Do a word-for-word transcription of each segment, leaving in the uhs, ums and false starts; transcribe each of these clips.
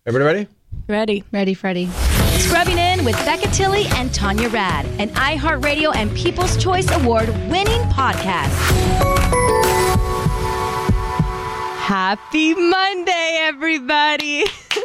Everybody ready? Ready. Ready, Freddie. Scrubbing In with Becca Tilley and Tanya Rad, an iHeartRadio and People's Choice Award winning podcast. Happy Monday, everybody.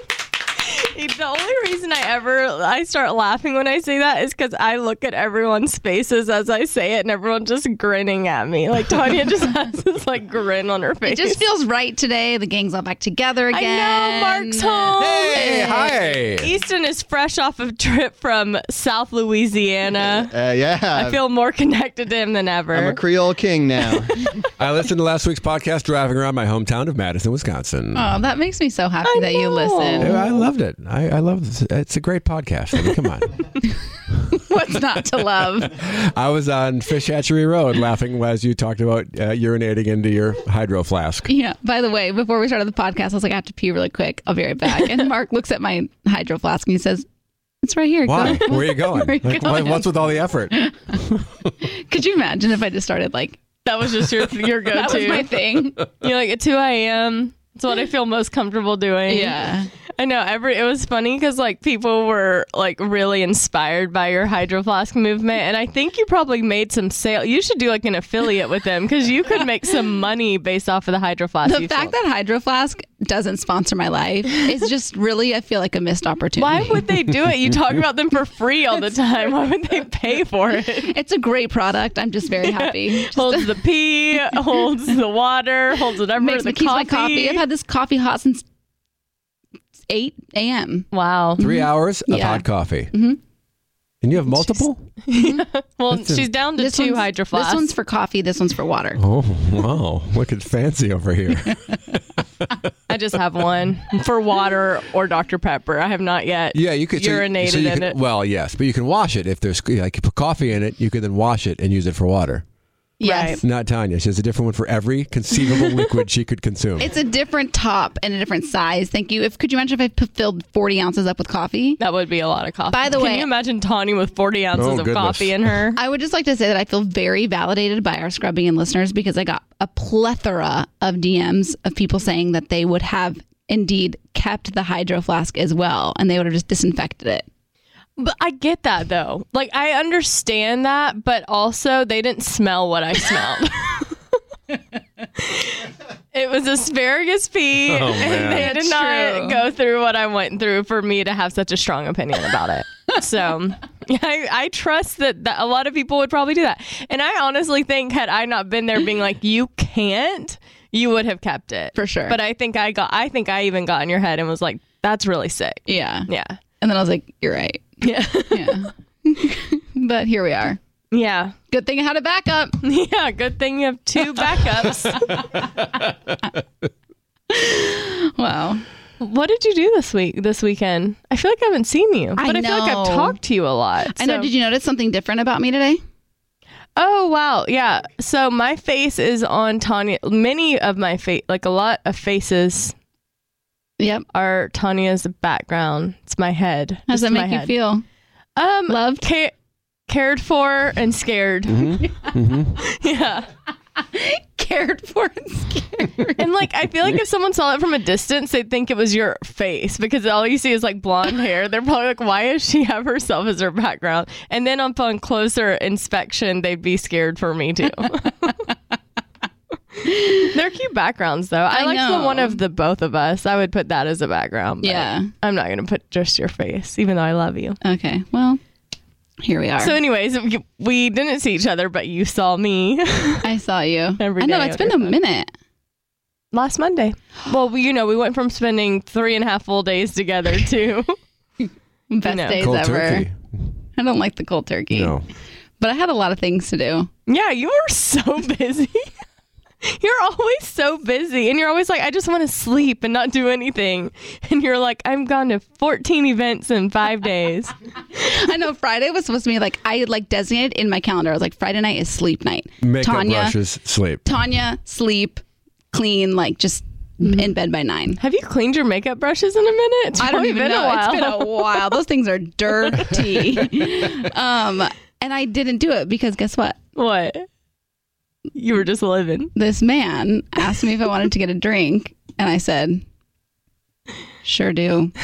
The only reason I ever I start laughing when I say that is because I look at everyone's faces as I say it, and everyone's just grinning at me. Like Tanya just has this like grin on her face. It just feels right today. The gang's all back together again. I know, Mark's home. Hey, hi. Easton is fresh off a trip from South Louisiana. Uh, yeah. I feel more connected to him than ever. I'm a Creole king now. I listened to last week's podcast driving around my hometown of Madison, Wisconsin. Oh, that makes me so happy I that you know. listen. I loved it. I, I love this. It's a great podcast. I mean, come on. What's not to love? I was on Fish Hatchery Road laughing as you talked about uh, urinating into your hydro flask. Yeah. By the way, before we started the podcast, I was like, I have to pee really quick. I'll be right back. And Mark looks at my hydro flask and he says, it's right here. Why? Go. Where are you going? Where are you Like, going? what- what's with all the effort? Could you imagine if I just started like, That was just your your go-to. that was my thing? You're like, at two a.m. It's what I feel most comfortable doing. Yeah. I know. Every it was funny because like people were like really inspired by your Hydro Flask movement, and I think you probably made some sale. You should do like an affiliate with them because you could make some money based off of the Hydro Flask. The you fact sold. that Hydro Flask doesn't sponsor my life is just really, I feel like a missed opportunity. Why would they do it? You talk about them for free all the time. Why would they pay for it? It's a great product. I'm just very happy. Just Holds the pee, holds the water, holds whatever. makes the me keep my coffee. coffee. I've had this coffee hot since eight a.m. Wow. Three hours of Yeah. hot coffee. Mm-hmm. And you have multiple? Well, That's a- she's down to This two one's- Hydro Flasks. This one's for coffee. This one's for water. Oh, wow. Look at fancy over here. I just have one for water or Doctor Pepper. I have not yet. Yeah, you could so you- urinated so you in can- it. Well, yes, but you can wash it if there's like you put coffee in it. You can then wash it and use it for water. Yes. Not Tanya. She has a different one for every conceivable liquid she could consume. It's a different top and a different size. Thank you. If could you imagine if I p- filled forty ounces up with coffee? That would be a lot of coffee. By the Can way- you imagine Tawny with forty ounces Oh, of goodness. coffee in her? I would just like to say that I feel very validated by our Scrubbing In listeners because I got a plethora of D Ms of people saying that they would have indeed kept the Hydro Flask as well and they would have just disinfected it. But I get that though. Like I understand that, but also they didn't smell what I smelled. It was asparagus pea, Oh, and man. they did That's not true. go through what I went through for me to have such a strong opinion about it. So I, I trust that, that a lot of people would probably do that. And I honestly think had I not been there being like, you can't, you would have kept it. For sure. But I think I got, I think I even got in your head and was like, that's really sick. Yeah. Yeah. And then I was like, you're right. Yeah. Yeah. But here we are. Yeah. Good thing I had a backup. Yeah. Good thing you have two backups. Wow. What did you do this week, this weekend? I feel like I haven't seen you, I but I, feel like I've know. talked to you a lot. I know. so- Did you notice something different about me today? Oh, wow. Yeah. So my face is on Tanya. Many of my face, like a lot of faces Yep. are Tanya's background. It's my head. How does Just that my make you head. feel? Um, Loved? ca- cared for and scared. Yeah. Cared for and scared. And like, I feel like if someone saw it from a distance, they'd think it was your face because all you see is like blonde hair. They're probably like, why does she have herself as her background? And then upon closer inspection, they'd be scared for me too. They're cute backgrounds though. I, I like the know. one of the both of us. I would put that as a background. But Yeah. I'm not going to put just your face, even though I love you. Okay. Well, here we are. So anyways, we- we didn't see each other, but you saw me I saw you. Every I know. day It's on been a your phone. minute. last Monday. Well, we, you know, we went from spending three and a half full days together to Best No. days Cold ever. turkey. I don't like the cold turkey. No. But I had a lot of things to do. yeah, you were so busy. You're always so busy, and you're always like, I just want to sleep and not do anything. And you're like, I'm gone to fourteen events in five days. I know Friday was supposed to be like, I had like designated in my calendar. I was like, Friday night is sleep night. Makeup Tanya, brushes, sleep. Tanya, sleep, clean, like just in bed by nine. Have you cleaned your makeup brushes in a minute? It's I don't probably even been know. a while. It's been a while. Those things are dirty. um, and I didn't do it because guess what? What? You were just living. This man asked me if I wanted to get a drink, and I said, sure do.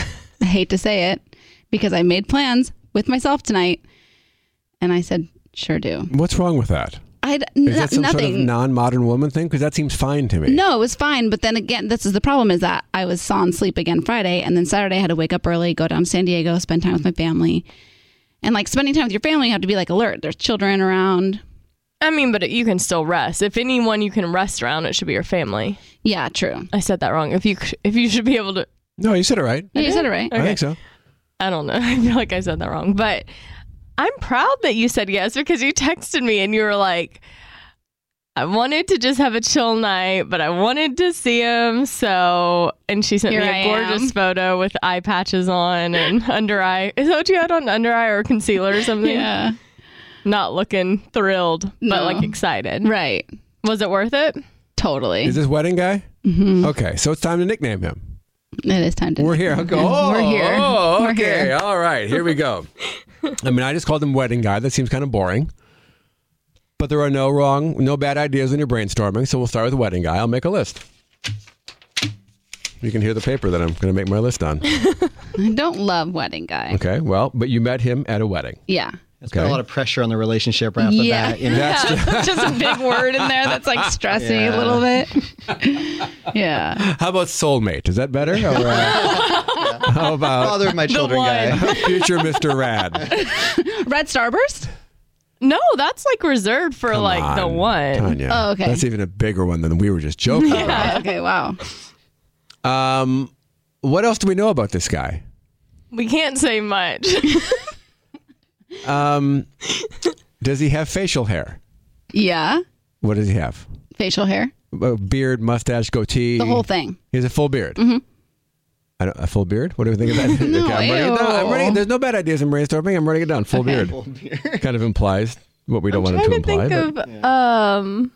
I hate to say it because I made plans with myself tonight. And I said, sure do. What's wrong with that? I Is that some nothing. sort of non-modern woman thing? Because that seems fine to me. No, it was fine. But then again, this is the problem is that I was on sleep again Friday. And then Saturday I had to wake up early, go down to San Diego, spend time with my family. And like spending time with your family, you have to be like alert. There's children around. I mean, but you can still rest. If anyone you can rest around, it should be your family. Yeah, true. I said that wrong. If you if you should be able to. No, you said it right. Yeah, you said it right. I think so. I don't know. I feel like I said that wrong. But I'm proud that you said yes because you texted me and you were like, I wanted to just have a chill night, but I wanted to see him. So, and she sent Here me a I gorgeous am. photo with eye patches on and under eye. Is that what you had on, under eye or concealer or something? Yeah. Not looking thrilled, but No. like excited. Right. Was it worth it? Totally. Is this wedding guy? Mm-hmm. Okay, so it's time to nickname him. It is time to. We're here. Okay. Oh, We're here. Oh, We're okay. here. All right. Here we go. I mean, I just called him wedding guy. That seems kind of boring. But there are no wrong, no bad ideas when you're brainstorming. So we'll start with wedding guy. I'll make a list. You can hear the paper that I'm going to make my list on. I don't love wedding guy. Okay. Well, but you met him at a wedding. Yeah. It's put Okay. a lot of pressure on the relationship right off the Yeah. bat. You know? That's Just a big word in there that's like stressing Yeah. a little bit. Yeah. How about soulmate? Is that better? Or, uh, how about Father of my children one. guy. future Mister Rad? Red Starburst? No, that's like reserved for Come like the on, one. Tanya. Oh, okay. That's even a bigger one than we were just joking Okay, okay, wow. about. Um, what else do we know about this guy? We can't say much. Um, does he have facial hair? Yeah. What does he have? Facial hair. A beard, mustache, goatee. The whole thing. He has a full beard. Mm-hmm. I don't, a full beard? What do we think of that? No, okay, I'm writing it down. I'm ew. writing, there's no bad ideas in brainstorming. I'm writing it down. Full beard. Full beard. Kind of implies what we don't want it trying to to imply. think but- of um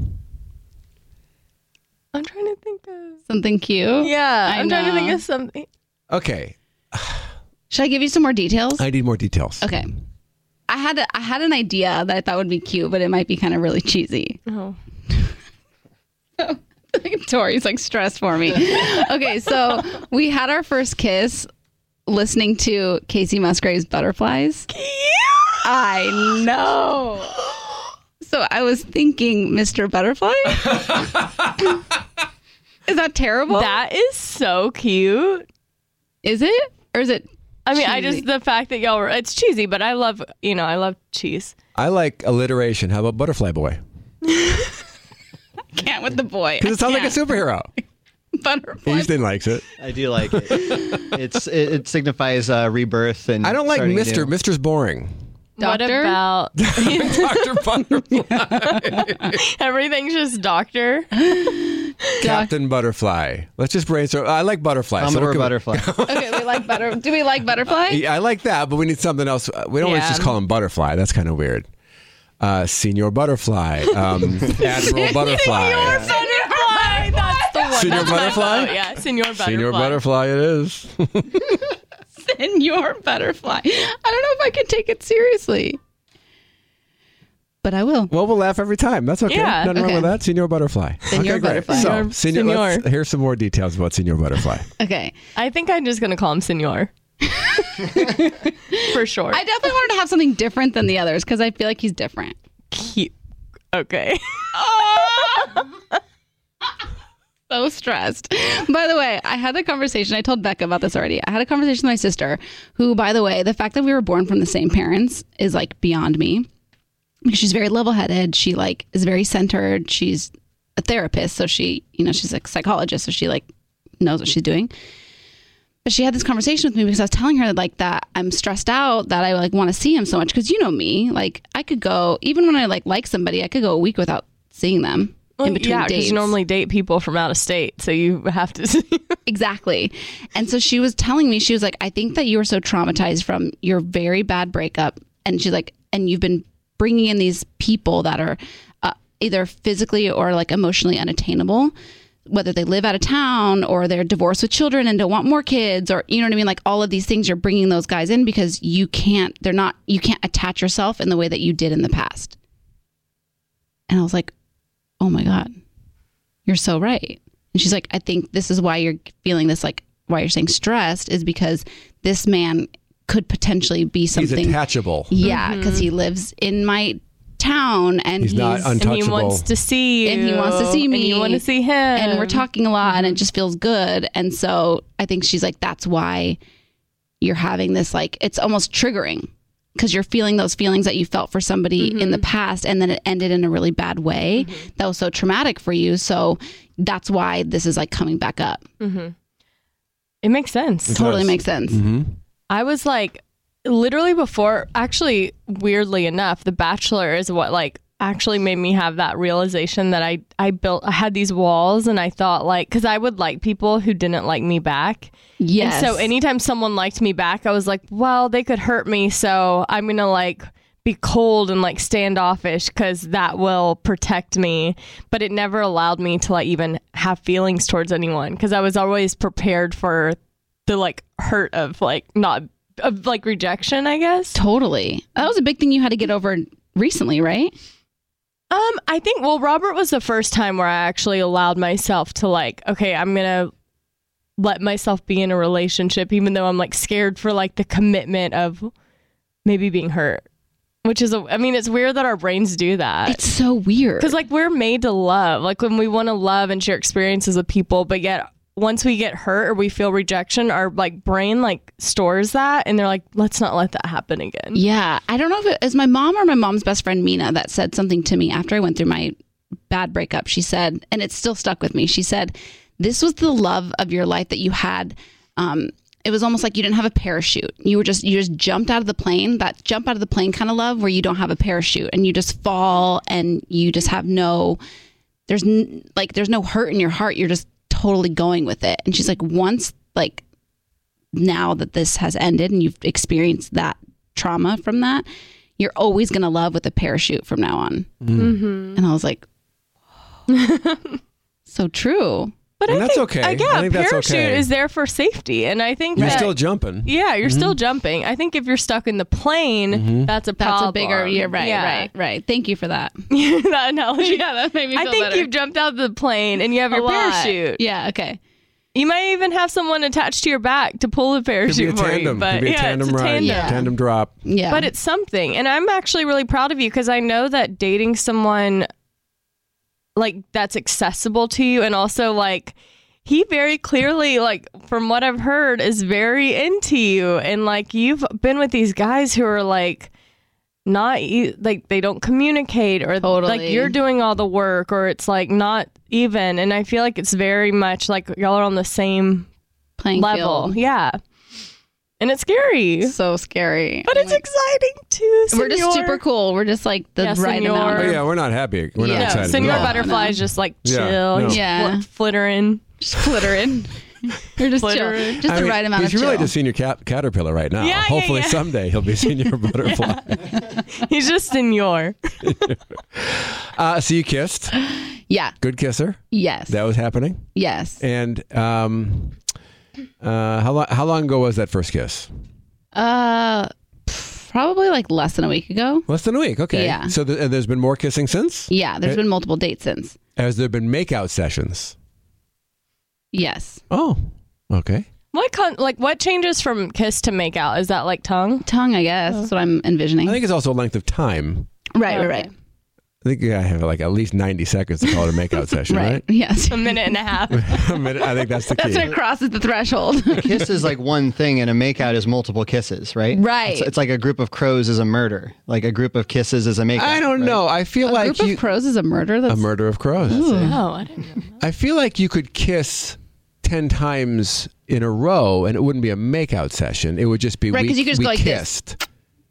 I'm trying to think of Something cute. yeah I I'm trying to think know. of something. Okay. Should I give you some more details? I need more details. Okay. I had a, I had an idea that I thought would be cute, but it might be kind of really cheesy. Oh. Tori's like stressed for me. Okay, so we had our first kiss listening to Casey Musgrave's Butterflies. I know. So I was thinking Mister Butterfly. Is that terrible? That is so cute. Is it? Or is it I mean, I cheesy? just the fact that y'all were it's cheesy, but I love you know, I love cheese. I like alliteration. How about Butterfly Boy? can't with the boy. Because it sounds like a superhero. Butterfly. Houston likes it. I do like it. It's it, it signifies uh, rebirth and. I don't like starting Mister anew. Mister's boring. What Doctor? about Doctor Butterfly. everything's just doctor? Captain Butterfly. Let's just brainstorm. I like Butterfly. Commodore what can we- Butterfly. Okay, we like butter. Do we like Butterfly? Yeah, I like that, but we need something else. Uh, We don't always Yeah. just call him Butterfly. That's kind of weird. Uh, Senior Butterfly. Um, Admiral Butterfly. Butterfly. That's the one. Senior That's what I Butterfly? thought. Yeah, Senior Butterfly. Senior Butterfly it is. Senor Butterfly. I don't know if I can take it seriously. But I will. Well, we'll laugh every time. That's okay. Yeah. Nothing Okay. wrong with that. Senior Butterfly. Senor okay, great. Butterfly. So, Senor- senior, let's Senor. hear some more details about Senior Butterfly. Okay. I think I'm just gonna call him Senor. For sure. I definitely wanted to have something different than the others because I feel like he's different. Cute. Okay. So stressed. By the way, I had a conversation. I told Becca about this already. I had a conversation with my sister, who, by the way, the fact that we were born from the same parents is like beyond me. Because she's very level-headed. She like is very centered. She's a therapist, so she, you know, she's a psychologist, so she like knows what she's doing. But she had this conversation with me because I was telling her like that I'm stressed out that I like want to see him so much because you know me, like I could go even when I like like somebody, I could go a week without seeing them. In between yeah, because dates. you normally date people from out of state, so you have to see. Exactly. And so she was telling me, she was like, I think that you were so traumatized from your very bad breakup. And she's like, and you've been bringing in these people that are uh, either physically or like emotionally unattainable, whether they live out of town or they're divorced with children and don't want more kids, or, you know what I mean? Like all of these things, you're bringing those guys in because you can't, they're not, you can't attach yourself in the way that you did in the past. And I was like, oh my God, you're so right. And she's like, I think this is why you're feeling this like why you're saying stressed is because this man could potentially be something. He's attachable. Yeah, because he lives in my town and He's he's, not untouchable. And he wants to see you. and he wants to see me. And you want to see him. and we're talking a lot and it just feels good. And so I think she's like, that's why you're having this, like, it's almost triggering because you're feeling those feelings that you felt for somebody in the past and then it ended in a really bad way that was so traumatic for you. So that's why this is like coming back up. It makes sense. Totally does. makes sense. I was like, literally before, actually, weirdly enough, The Bachelor is what like actually made me have that realization that I, I built, I had these walls and I thought like, because I would like people who didn't like me back. Yes. And so anytime someone liked me back, I was like, well, they could hurt me. So I'm going to like be cold and like standoffish because that will protect me. But it never allowed me to like even have feelings towards anyone because I was always prepared for the like hurt of like not of like rejection, I guess. Totally. That was a big thing you had to get over recently, right? Um, I think, well, Robert was the first time where I actually allowed myself to like, okay, I'm going to let myself be in a relationship, even though I'm like scared for like the commitment of maybe being hurt, which is, a, I mean, it's weird that our brains do that. It's so weird. Because like we're made to love, like when we want to love and share experiences with people, but yet once we get hurt or we feel rejection, our like brain like stores that and they're like, let's not let that happen again. Yeah. I don't know if it was my mom or my mom's best friend, Mina, that said something to me after I went through my bad breakup. She said, and it still stuck with me. She said, this was the love of your life that you had. Um, it was almost like you didn't have a parachute. You were just, you just jumped out of the plane, that jump out of the plane kind of love where you don't have a parachute and you just fall and you just have no, there's n- like, there's no hurt in your heart. You're just totally going with it. And she's like, once like now that this has ended and you've experienced that trauma from that, you're always going to love with a parachute from now on. Mm-hmm. And I was like, so true. But And I that's think, okay. uh, yeah, I think that's parachute okay. is there for safety. And I think You're that, still jumping. yeah, you're still jumping. I think if you're stuck in the plane, that's a That's problem. a bigger, yeah, right, Yeah. right, right. Thank you for that. that analogy. Yeah, that made me I feel think better. you've jumped out of the plane and you have A your lot. parachute. Yeah, okay. You might even have someone attached to your back to pull the Could be a parachute for you. tandem. But Could be a yeah, tandem it's a ride. tandem. Yeah. Tandem drop. Yeah. But it's something. And I'm actually really proud of you because I know that dating someone like that's accessible to you and also like he very clearly, like from what I've heard, is very into you. And like you've been with these guys who are like not e- like they don't communicate or Totally. like you're doing all the work or it's like not even. And I feel like it's very much like y'all are on the same playing level. field. Yeah. And it's scary. So scary. But it's exciting too. We're just senor. super cool. We're just like the Yeah, right senor. amount. Oh, Of, yeah, we're not happy. We're Yeah. not No, excited. Senor at all. Butterfly no. is just like Yeah, chill. no. He's Yeah. fl- flittering. just flittering. We're just Flittering. chill. Just I the mean, right amount he's of really chill. just senior cat- caterpillar right now. Yeah, yeah, Hopefully yeah. someday he'll be senior butterfly. He's just senor. Uh, so you kissed. Yeah. Good kisser. Yes. That was happening. yes. And um, uh, how long? How long ago was that first kiss? Uh, probably like less than a week ago. Less than a week. Okay. Yeah. So th- and there's been more kissing since. Yeah. There's Uh, been multiple dates since. Has there been makeout sessions? Yes. Oh. Okay. What con- like what changes from kiss to make out? Is that like tongue? Tongue, I guess. That's what I'm envisioning. I think it's also length of time. right, Okay. right, right. I think I have like at least ninety seconds to call it a makeout session, Right. right? Yes. A minute and a half. A minute, I think that's the key. That's what crosses the threshold. Kiss is like one thing, and a makeout is multiple kisses, right? Right. It's, it's like a group of crows is a murder. Like a group of kisses is a makeout. I don't right? know. I feel a like group you of crows is a murder. That's a murder of crows. Oh, I didn't know. I feel like you could kiss ten times in a row, and it wouldn't be a makeout session. It would just be Right, we, 'cause you could just we go like this. kissed.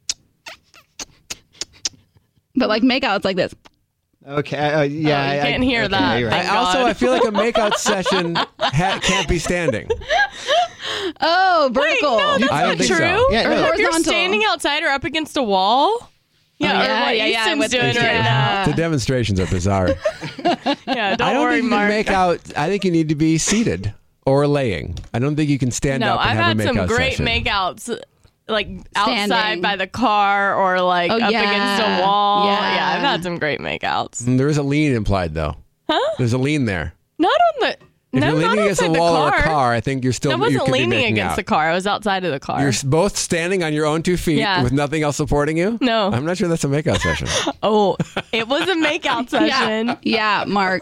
But like makeout, it's like this. Okay. Uh, yeah. Oh, you I- can't I, hear okay, that. you're I right. Thank also God. I feel like a makeout session ha- can't be standing. Oh, Wait, vertical. no, that's I don't not think true. so. Yeah, Or no. if you're Horizontal. standing outside or up against a wall. Yeah, Oh, or yeah, what yeah, yeah, Easton's with the- doing right yeah. The demonstrations are bizarre. now. Yeah, don't I don't worry, think you Mark. can make out. I think you need to be seated or laying. I don't think you can stand no, up and I've have had a some makeout great session. makeouts, like outside Standing. by the car or like Oh, up yeah. against a wall. Yeah. Yeah, I've had some great makeouts. Mm, There is a lean implied though. Huh? There's a lean there. Not on the. If No, you're leaning not against a outside the wall or a car. car, I think you're still I you wasn't could be leaning making against out. the car. I was outside of the car. You're s- both standing on your own two feet Yeah. with nothing else supporting you? No. I'm not sure that's a makeout session. Oh, it was a makeout session. Yeah, yeah, Mark.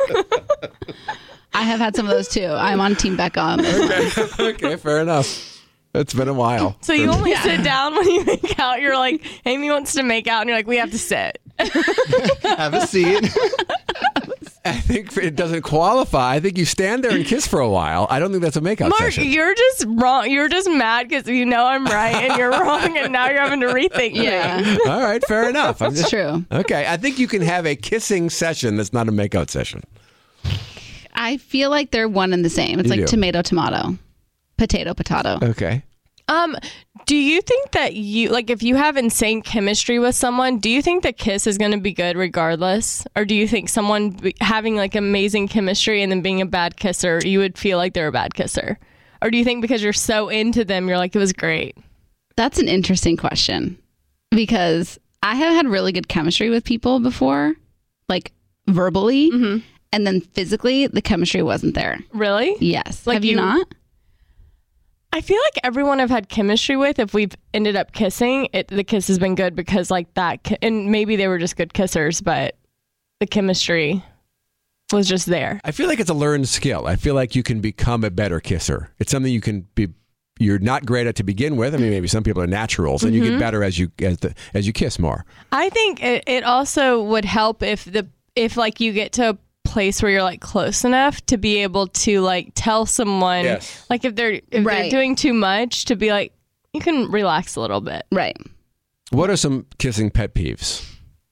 I have had some of those too. I'm on Team Becca on this one. Okay, fair enough. It's been a while. So you only sit down when you make out. You're like, Amy wants to make out, and you're like, we have to sit. Have a seat. I think it doesn't qualify. I think you stand there and kiss for a while. I don't think that's a makeout Mark, session. you're just wrong. You're just mad because you know I'm right and you're wrong, and now you're having to rethink Yeah, things. All right, fair enough. I'm it's just, true. okay, I think you can have a kissing session that's not a makeout session. I feel like they're one and the same. It's You like do. tomato, tomato, potato, potato. Okay. Um, do you think that you like if you have insane chemistry with someone, do you think the kiss is going to be good regardless, or do you think someone be, having like amazing chemistry and then being a bad kisser, you would feel like they're a bad kisser, or do you think because you're so into them, you're like it was great? That's an interesting question because I have had really good chemistry with people before, like verbally, Mm-hmm. and then physically the chemistry wasn't there. Really? Yes. Like have you, you- not? I feel like everyone I've had chemistry with, if we've ended up kissing, it the kiss has been good because like that, ki- and maybe they were just good kissers, but the chemistry was just there. I feel like it's a learned skill. I feel like you can become a better kisser. It's something you can be. You're not great at to begin with. I mean, maybe some people are naturals, and you Mm-hmm. get better as you as the as you kiss more. I think it, it also would help if the if like you get to a place where you're like close enough to be able to like tell someone Yes. like if they're if they're Right. doing too much to be like you can relax a little bit. Right. What are some kissing pet peeves?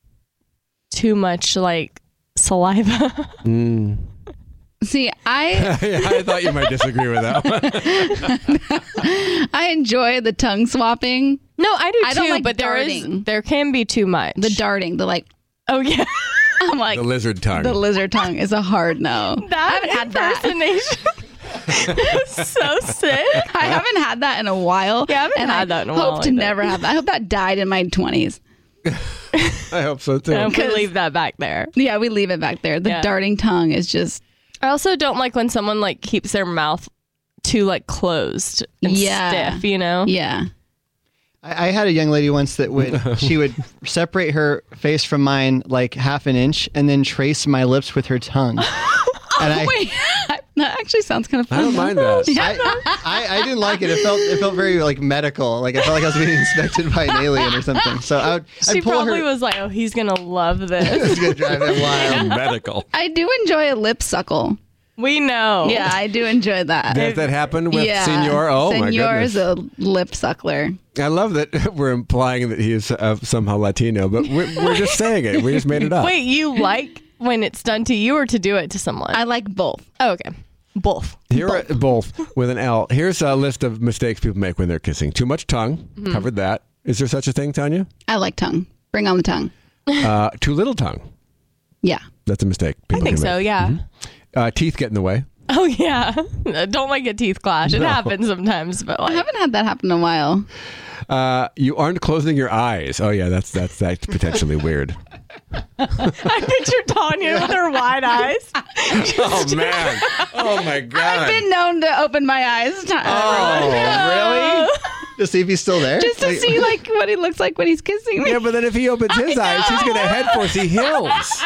Too much like saliva. Mm. See, I Yeah, I thought you might disagree with that one. I enjoy the tongue swapping, No, I do I too, don't like but there is darting. there can be too much. the darting, the like. oh yeah. I'm like The lizard tongue. the lizard tongue is a hard no. That I haven't had that. impersonation was so sick. I haven't had that in a while. Yeah, I haven't and had I that in a hope while to either. never have that. I hope that died in my twenties. I hope so too. I hope we leave that back there. Yeah, we leave it back there. The Yeah. darting tongue is just I also don't like when someone like keeps their mouth too like closed and Yeah. stiff, you know? yeah. I, I had a young lady once that would she would separate her face from mine like half an inch and then trace my lips with her tongue. And I, Wait, that actually sounds kind of I fun. don't mind that. I, I, I didn't like it. It felt it felt very like medical. Like I felt like I was being inspected by an alien or something. So I would She I'd pull probably her. was like, "Oh, he's gonna love this." It's gonna drive it wild. Medical. I do enjoy a lip suckle. We know. Yeah, I do enjoy that. Does that happen with yeah. Senor? Oh my Senor goodness. is a lip suckler. I love that we're implying that he is uh, somehow Latino, but we're, we're just saying it. We just made it up. Wait, you like when it's done to you or to do it to someone? I like both. oh, okay, both. Here are both with an L. Here's a list of mistakes people make when they're kissing. Too much tongue. Mm-hmm. Covered that. Is there such a thing, Tanya? I like tongue. Bring on the tongue. Uh, too little tongue. Yeah. That's a mistake. I People think can so. make. Yeah. Uh, teeth get in the way. Oh yeah. Don't like a teeth clash. It No. happens sometimes, but I like haven't had that happen in a while. Uh, you aren't closing your eyes. Oh yeah, that's that's that's potentially weird. I picture Tanya with her wide eyes. Oh man. Oh my god. I've been known to open my eyes. Oh really? To see if he's still there. Just to Like, see like what he looks like when he's kissing me. Yeah, but then if he opens his eyes, he's gonna head for see hills.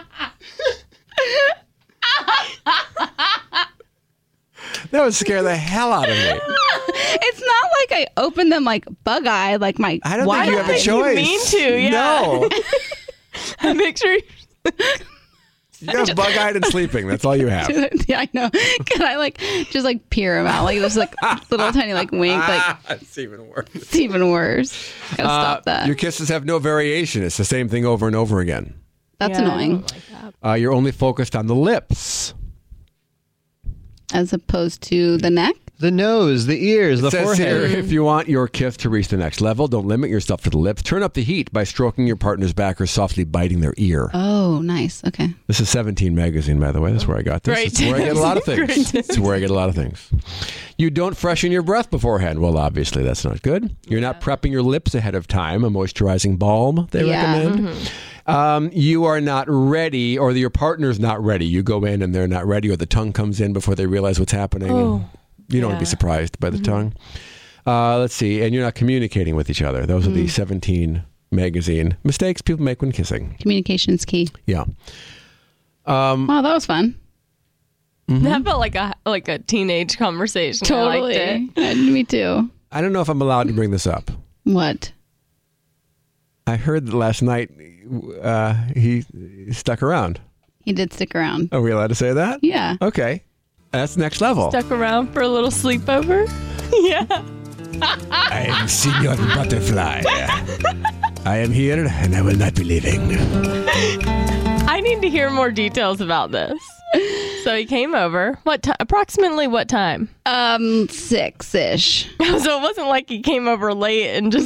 That would scare the hell out of me. It's not like I open them like bug eye, like my I don't wide think you have a eye. choice. mean to, yeah. No. I picture You have bug-eyed and sleeping. That's all you have. Yeah, I know. Can I like just like peer him out? Like there's like little tiny like wink. Like It's even worse. it's even worse. Gotta stop that. Your kisses have no variation. It's the same thing over and over again. That's Yeah, I annoying. don't like that. Uh, you're only focused on the lips. As opposed to the neck. The nose, the ears, the It says forehead. here, if you want your kiss to reach the next level, don't limit yourself to the lips. Turn up the heat by stroking your partner's back or softly biting their ear. Oh, nice. Okay. This is seventeen magazine, by the way. That's where I got this. Great It's where I get a lot of tips. things. Great It's where I get a lot of things. You don't freshen your breath beforehand. Well, obviously, that's not good. You're not prepping your lips ahead of time. A moisturizing balm, they Yeah. recommend. Um, you are not ready, or your partner's not ready. You go in and they're not ready, or the tongue comes in before they realize what's happening. Oh, you don't want to be yeah. surprised by the tongue. Uh, let's see. And you're not communicating with each other. Those are the seventeen magazine mistakes people make when kissing. Communication's key. Yeah. Um, Wow, that was fun. That felt like a like a teenage conversation. I liked it. Uh, me too. I don't know if I'm allowed to bring this up. What? I heard that last night uh, he stuck around. He did stick around. Are we allowed to say that? Yeah. Okay. That's next level. Stuck around for a little sleepover. Yeah. I am Senor Butterfly. I am here and I will not be leaving. I need to hear more details about this. So he came over. What ti approximately what time? Um, six-ish. So it wasn't like he came over late and just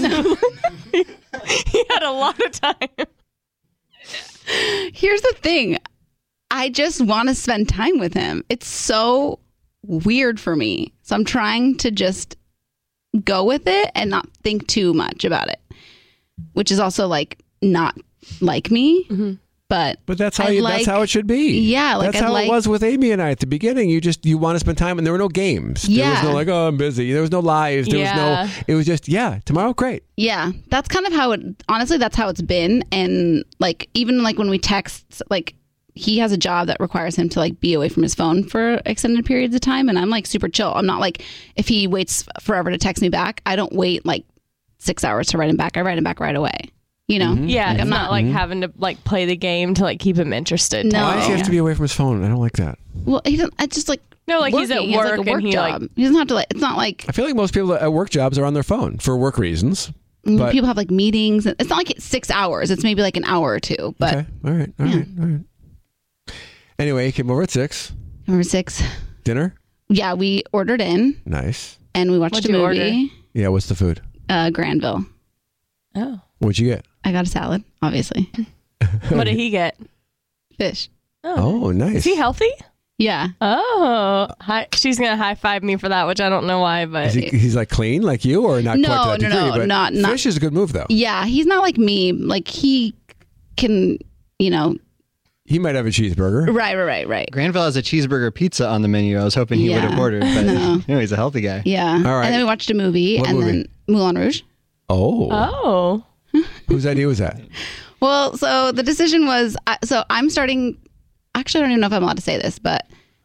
he had a lot of time. Here's the thing. I just want to spend time with him. It's so weird for me. So I'm trying to just go with it and not think too much about it, which is also like not like me. Mm-hmm. But But that's how I you, like- that's how it should be. Yeah, like that's I how like- it was with Amy and I at the beginning. You just you want to spend time, and there were no games. There was Yeah. no like, oh, I'm busy. There was no lives. There Yeah. was no. It was just yeah. Tomorrow, great. yeah, that's kind of how it, honestly, that's how it's been. And like, even like when we text, like he has a job that requires him to like be away from his phone for extended periods of time. And I'm like super chill. I'm not like, if he waits forever to text me back, I don't wait like six hours to write him back. I write him back right away. You know? Yeah, Like, it's I'm not not, like having to like play the game to like keep him interested. No. Why does he have to be away from his phone? I don't like that. well, he doesn't, it's just like, No, like he's at working. He has, work, like, a work and he job. like he doesn't have to like, it's not like I feel like most people at work jobs are on their phone for work reasons. mm, But people have like meetings. It's not like it's six hours. It's maybe like an hour or two, but okay, all right, all right, all right. Anyway, he came over at six. number six. Dinner, Yeah, we ordered in nice. and we watched What'd a you movie. Yeah, what's the food? Uh, Granville. oh, What'd you get? I got a salad, obviously. what did he get? Fish. Oh, nice. Is he healthy? Yeah. Oh, hi, she's gonna high five me for that, which I don't know why, but Is he, he's like clean like you, or not No, quite to that no, degree? no, but not- not- fish is a good move, though. Yeah, he's not like me. Like he can, you know. He might have a cheeseburger. Right, right, right, right. Granville has a cheeseburger pizza on the menu. I was hoping he would Yeah. have ordered, but No. you know, he's a healthy guy. Yeah. All right. And then we watched a movie, What and movie? then Moulin Rouge. Oh, oh, whose idea was that? Well, so the decision was, I- so I'm starting. Actually, I don't even know if I'm allowed to say this, but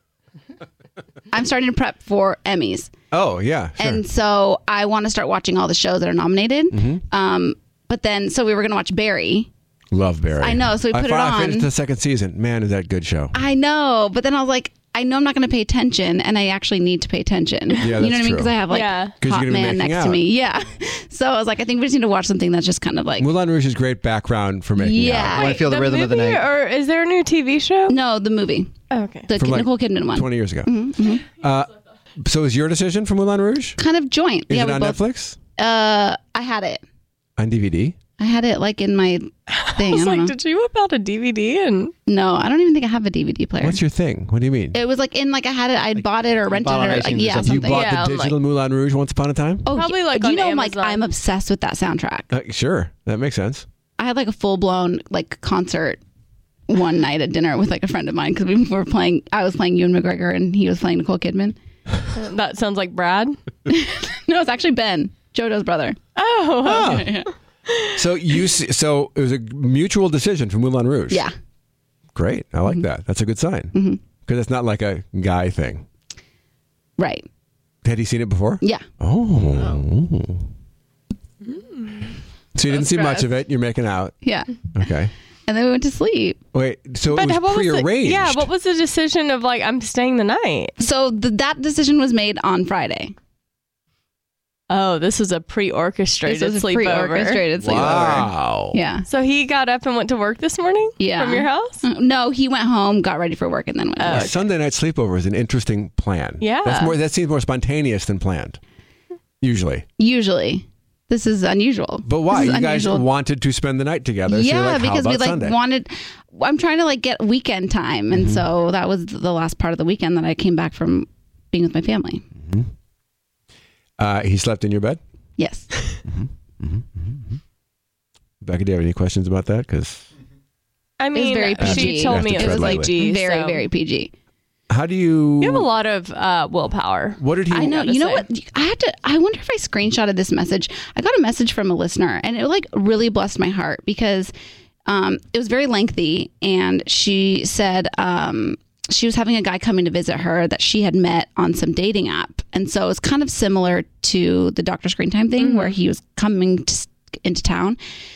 I'm starting to prep for Emmys. Oh, yeah, sure. And so I want to start watching all the shows that are nominated. Mm-hmm. Um, but then, so we were going to watch Barry. Love Barry. I know, so we I put it fi- I on. finished the second season. Man, is that a good show. I know, but then I was like, I know I'm not going to pay attention, and I actually need to pay attention. Yeah, you know that's what I mean? true. Because I have like Yeah. 'Cause you're hot gonna be man making next out. to me. Yeah. So I was like, I think we just need to watch something that's just kind of like, Moulin Rouge is great background for making Yeah. out. I want to feel the, rhythm of the movie, night. or is there a new T V show? no, the movie, Oh, okay. the From, like, Nicole Kidman one, twenty years ago. Mm-hmm, Uh, so is your decision for Moulin Rouge? kind of joint. Is yeah, it we on both, Netflix? Uh, I had it. On D V D? I had it like in my I thing. I, was don't like, know. did you whip out a D V D and No, I don't even think I have a D V D player. What's your thing? What do you mean? It was like in like I had it. I bought it or rented bought on it or iTunes like or yeah something. you something. bought Yeah, the like- digital Moulin Rouge once upon a time? Oh, Probably, yeah. like, Do you on know? I'm like Amazon. I'm obsessed with that soundtrack. Uh, sure. That makes sense. I had like a full blown like concert one night at dinner with like a friend of mine because we were playing. I was playing Ewan McGregor and he was playing Nicole Kidman. that sounds like Brad? No, it's actually Ben, JoJo's brother. Oh, okay. So you see, so it was a mutual decision for Moulin Rouge. Yeah, Great. I Mm-hmm. like that. That's a good sign. Because it's not like a guy thing. right. Had he seen it before? Yeah, Oh. So you didn't see much stress. of it. You're making out. yeah. Okay. And then we went to sleep. Wait. So But it was what was the, prearranged. yeah, what was the decision of like I'm staying the night? So th- that decision was made on Friday. Oh, oh, this was a pre-orchestrated This was a sleepover. pre-orchestrated sleepover. Wow. Yeah. So he got up and went to work this morning. Yeah. From your house. No, he went home, got ready for work, and then went to A work. Sunday night sleepover is an interesting plan. Yeah. That's more. That seems more spontaneous than planned. Usually. Usually. This is unusual. But why? This You is guys unusual. wanted to spend the night together. So Yeah, you're like, how because we about like Sunday? wanted. I'm trying to like get weekend time, and Mm-hmm. so that was the last part of the weekend that I came back from being with my family. Uh, he slept in your bed? Yes. Becca, do you have any questions about that? Because I mean, very P G. she told Have me to it tread was like lightly. G. very, so- very P G. how do you? You have a lot of uh, willpower. What did he? I know. gotta You know say. what? I had to. I wonder if I screenshotted this message. I got a message from a listener, and it like really blessed my heart because um, it was very lengthy, and she said um, she was having a guy coming to visit her that she had met on some dating app, and so it's kind of similar to the Doctor Screen Time thing, where he was coming to, into town,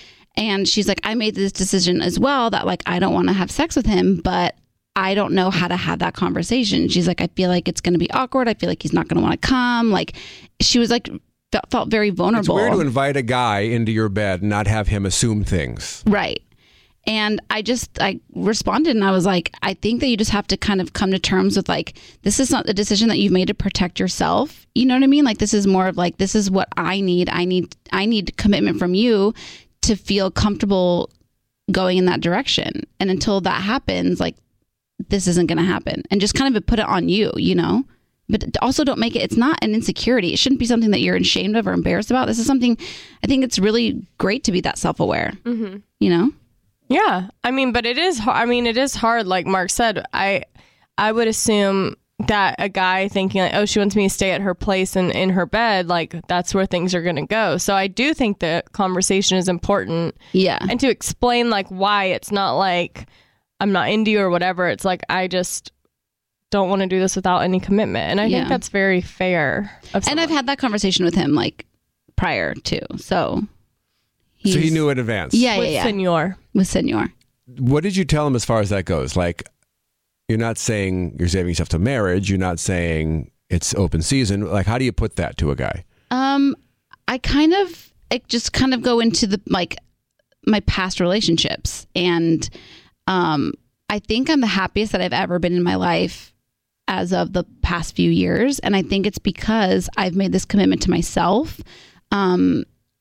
and she's like, I made this decision as well that like I don't want to have sex with him, but I don't know how to have that conversation. She's like, I feel like it's going to be awkward. I feel like he's not going to want to come. Like, she was like, felt, felt very It's vulnerable. weird to invite a guy into your bed and not have him assume things. Right. And I just, I responded and I was like, I think that you just have to kind of come to terms with like, this is not a decision that you've made to protect yourself. You know what I mean? Like, this is more of like, this is what I need. I need, I need commitment from you to feel comfortable going in that direction. And until that happens, like, this isn't going to happen, and just kind of put it on you, you know, but also don't make it, it's not an insecurity. It shouldn't be something that you're ashamed of or embarrassed about. This is something, I think it's really great to be that self-aware, Mm-hmm. you know? Yeah, I mean, but it is. har- I mean, it is hard. Like Mark said, I, I would assume that a guy thinking like, oh, she wants me to stay at her place and in her bed, like that's where things are going to go. So I do think that conversation is important, Yeah. and to explain like why it's not like I'm not into you or whatever. It's like I just don't want to do this without any commitment, and I Yeah. think that's very fair. Of And I've someone. had that conversation with him like prior to, so. So he he's- knew in advance. Yeah, with yeah, yeah. Senor. With Senor. What did you tell him as far as that goes? Like, you're not saying you're saving yourself to marriage. You're not saying it's open season. Like, how do you put that to a guy? Um, I kind of, I just kind of go into the, like, my past relationships. And um, I think I'm the happiest that I've ever been in my life as of the past few years. And I think it's because I've made this commitment to myself. Um,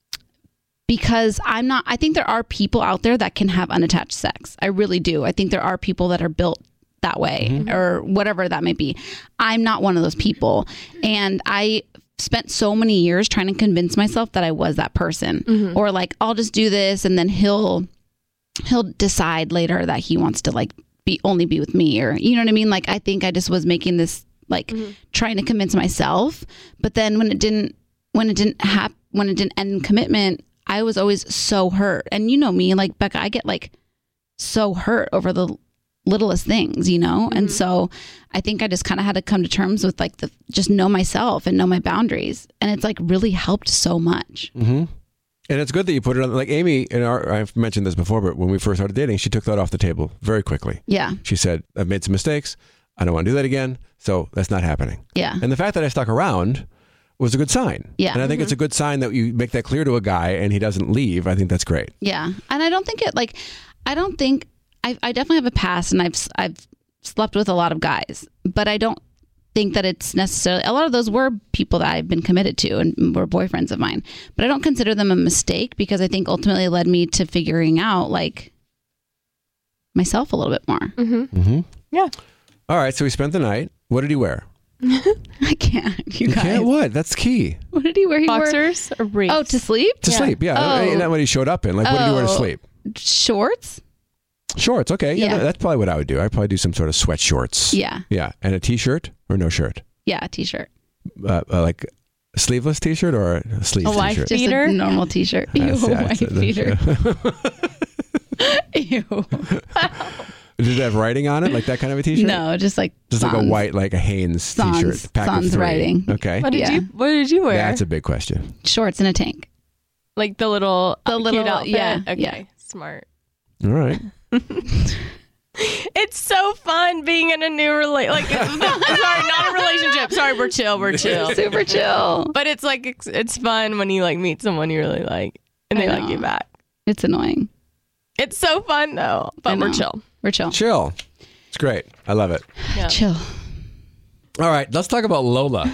because I'm not, I think there are people out there that can have unattached sex. I really do. I think there are people that are built that way or whatever that may be. I'm not one of those people. And I spent so many years trying to convince myself that I was that person, or like, I'll just do this. And then he'll, he'll decide later that he wants to like be only be with me, or, you know what I mean? Like, I think I just was making this, like trying to convince myself. But then when it didn't, when it didn't happen, when it didn't end in commitment, I was always so hurt. And you know me, like Becca, I get like so hurt over the littlest things, you know? And so I think I just kind of had to come to terms with like the, just know myself and know my boundaries. And it's like really helped so much. Mm-hmm. And it's good that you put it on. Like Amy, in our, I've mentioned this before, but when we first started dating, she took that off the table very quickly. Yeah. She said, I've made some mistakes. I don't want to do that again. So that's not happening. Yeah. And the fact that I stuck around was a good sign. Yeah. And I think it's a good sign that you make that clear to a guy and he doesn't leave. I think that's great. Yeah. And I don't think it like, I don't think, I, I definitely have a past, and I've, I've slept with a lot of guys, but I don't think that it's necessarily, a lot of those were people that I've been committed to and were boyfriends of mine, but I don't consider them a mistake, because I think ultimately it led me to figuring out like myself a little bit more. Mm-hmm. Yeah. All right. So we spent the night. What did he wear? I can't, you, You guys. can't what? That's key. What did he wear? He wore, Boxers or briefs? oh, to sleep? To Yeah. sleep. Yeah. Oh. Not what he showed up in. Like, what did he wear to Oh. sleep? Shorts? Shorts. Okay. Yeah. Yeah. that- That's probably what I would do. I'd probably do some sort of sweat shorts. Yeah. Yeah. And a t-shirt or no shirt? Yeah, a t-shirt. Uh, uh, like a sleeveless t-shirt or a sleeve A wife t-shirt? Just Beater? a normal t-shirt. Ew, That's- yeah, white that's- beater. Ew. Did it have writing on it? Like that kind of a t-shirt? No, just like Just like a Sans. white, like a Hanes Sans- t-shirt. Pack Sans of three. writing. Okay. What did Yeah. you What did you wear? That's a big question. shorts and a tank. like the little The uh, little- cute outfit. yeah, Okay. yeah. Smart. All right. It's so fun being in a new relate. Like, sorry, not a relationship. Sorry, we're chill. We're chill. Super chill. But it's like it's, it's fun when you like meet someone you really like and they I like know. you back. It's annoying. It's so fun though. I But know. we're chill. We're chill. Chill. It's great. I love it. Yeah. Chill. All right, let's talk about Lola.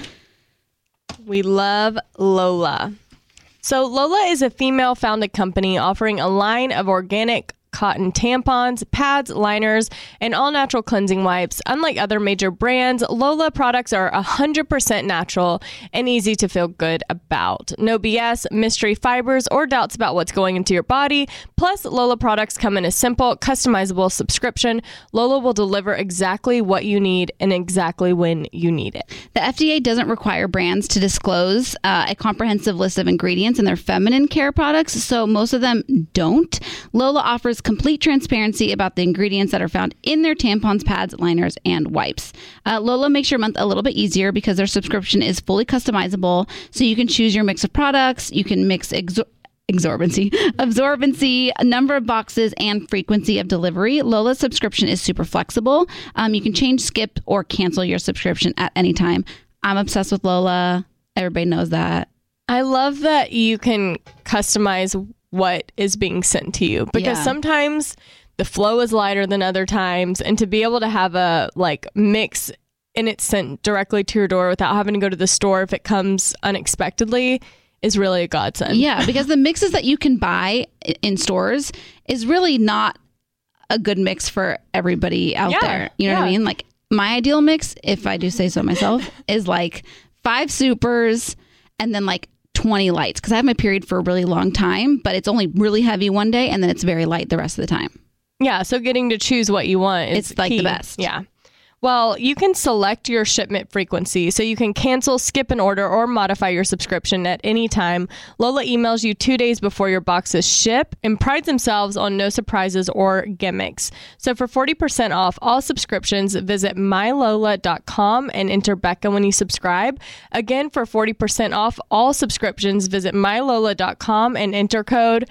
We love Lola. So Lola is a female-founded company offering a line of organic cotton tampons, pads, liners, and all-natural cleansing wipes. Unlike other major brands, Lola products are one hundred percent natural and easy to feel good about. No B S, mystery fibers, or doubts about what's going into your body. Plus, Lola products come in a simple, customizable subscription. Lola will deliver exactly what you need and exactly when you need it. The F D A doesn't require brands to disclose uh, a comprehensive list of ingredients in their feminine care products, so most of them don't. Lola offers complete transparency about the ingredients that are found in their tampons, pads, liners, and wipes. Uh, Lola makes your month a little bit easier because their subscription is fully customizable, so you can choose your mix of products, you can mix exor- exorbancy, absorbency, number of boxes, and frequency of delivery. Lola's subscription is super flexible. Um, you can change, skip, or cancel your subscription at any time. I'm obsessed with Lola. Everybody knows that. I love that you can customize what is being sent to you because Yeah. sometimes the flow is lighter than other times, and to be able to have a like mix and it's sent directly to your door without having to go to the store if it comes unexpectedly is really a godsend. Yeah, because the mixes that you can buy i- in stores is really not a good mix for everybody out Yeah, there. You know what I yeah. mean? Like my ideal mix, if I do say so myself, is like five supers and then like twenty lights because I have my period for a really long time, but it's only really heavy one day and then it's very light the rest of the time. Yeah, so getting to choose what you want is It's, like, the key. best. Yeah. Well, you can select your shipment frequency, so you can cancel, skip an order, or modify your subscription at any time. Lola emails you two days before your boxes ship and prides themselves on no surprises or gimmicks. So for forty percent off all subscriptions, visit my lola dot com and enter Becca when you subscribe. Again, for forty percent off all subscriptions, visit my lola dot com and enter code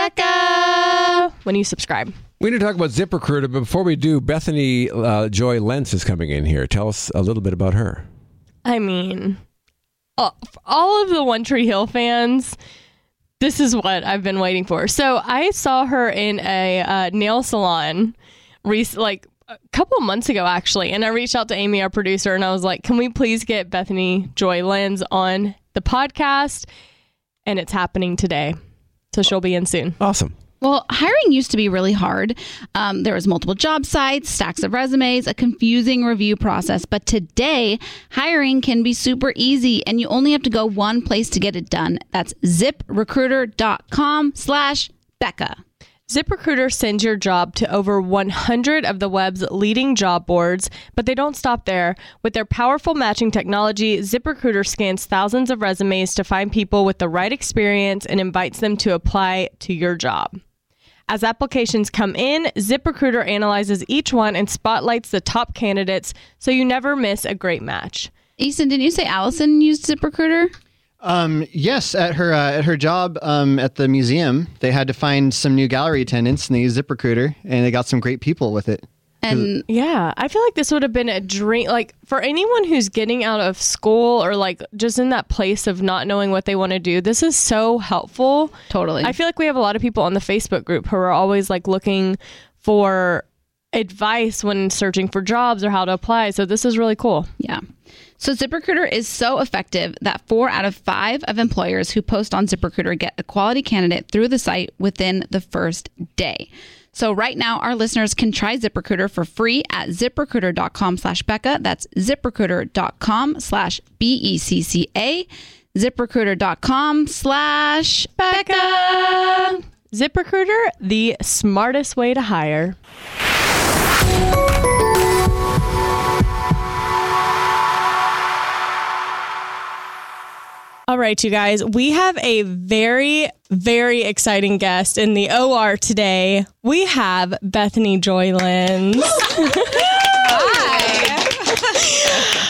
Becca when you subscribe. We need to talk about ZipRecruiter, but before we do, Bethany uh, Joy Lentz is coming in here. Tell us a little bit about her. I mean, all, for all of the One Tree Hill fans, this is what I've been waiting for. So I saw her in a uh, nail salon, rec- like a couple months ago, actually. And I reached out to Amy, our producer, and I was like, can we please get Bethany Joy Lentz on the podcast? And it's happening today. So she'll be in soon. Awesome. Well, hiring used to be really hard. Um, there was multiple job sites, stacks of resumes, a confusing review process. But today, hiring can be super easy, and you only have to go one place to get it done. That's ZipRecruiter.com slash Becca. ZipRecruiter sends your job to over one hundred of the web's leading job boards, but they don't stop there. With their powerful matching technology, ZipRecruiter scans thousands of resumes to find people with the right experience and invites them to apply to your job. As applications come in, ZipRecruiter analyzes each one and spotlights the top candidates so you never miss a great match. Easton, didn't you say Allison used ZipRecruiter? Um, yes, at her uh, at her job um, at the museum, they had to find some new gallery attendants, and they used ZipRecruiter, and they got some great people with it. And Yeah, I feel like this would have been a dream. Like for anyone who's getting out of school or like just in that place of not knowing what they want to do, this is so helpful. totally. I feel like we have a lot of people on the Facebook group who are always like looking for advice when searching for jobs or how to apply. So this is really cool. Yeah. So ZipRecruiter is so effective that four out of five of employers who post on ZipRecruiter get a quality candidate through the site within the first day. So right now, our listeners can try ZipRecruiter for free at ZipRecruiter.com slash Becca. That's ZipRecruiter.com slash B E C C A. ZipRecruiter.com slash Becca. ZipRecruiter, the smartest way to hire. All right, you guys, we have a very, very exciting guest in the O R today. We have Bethany Joy Lentz. Hi.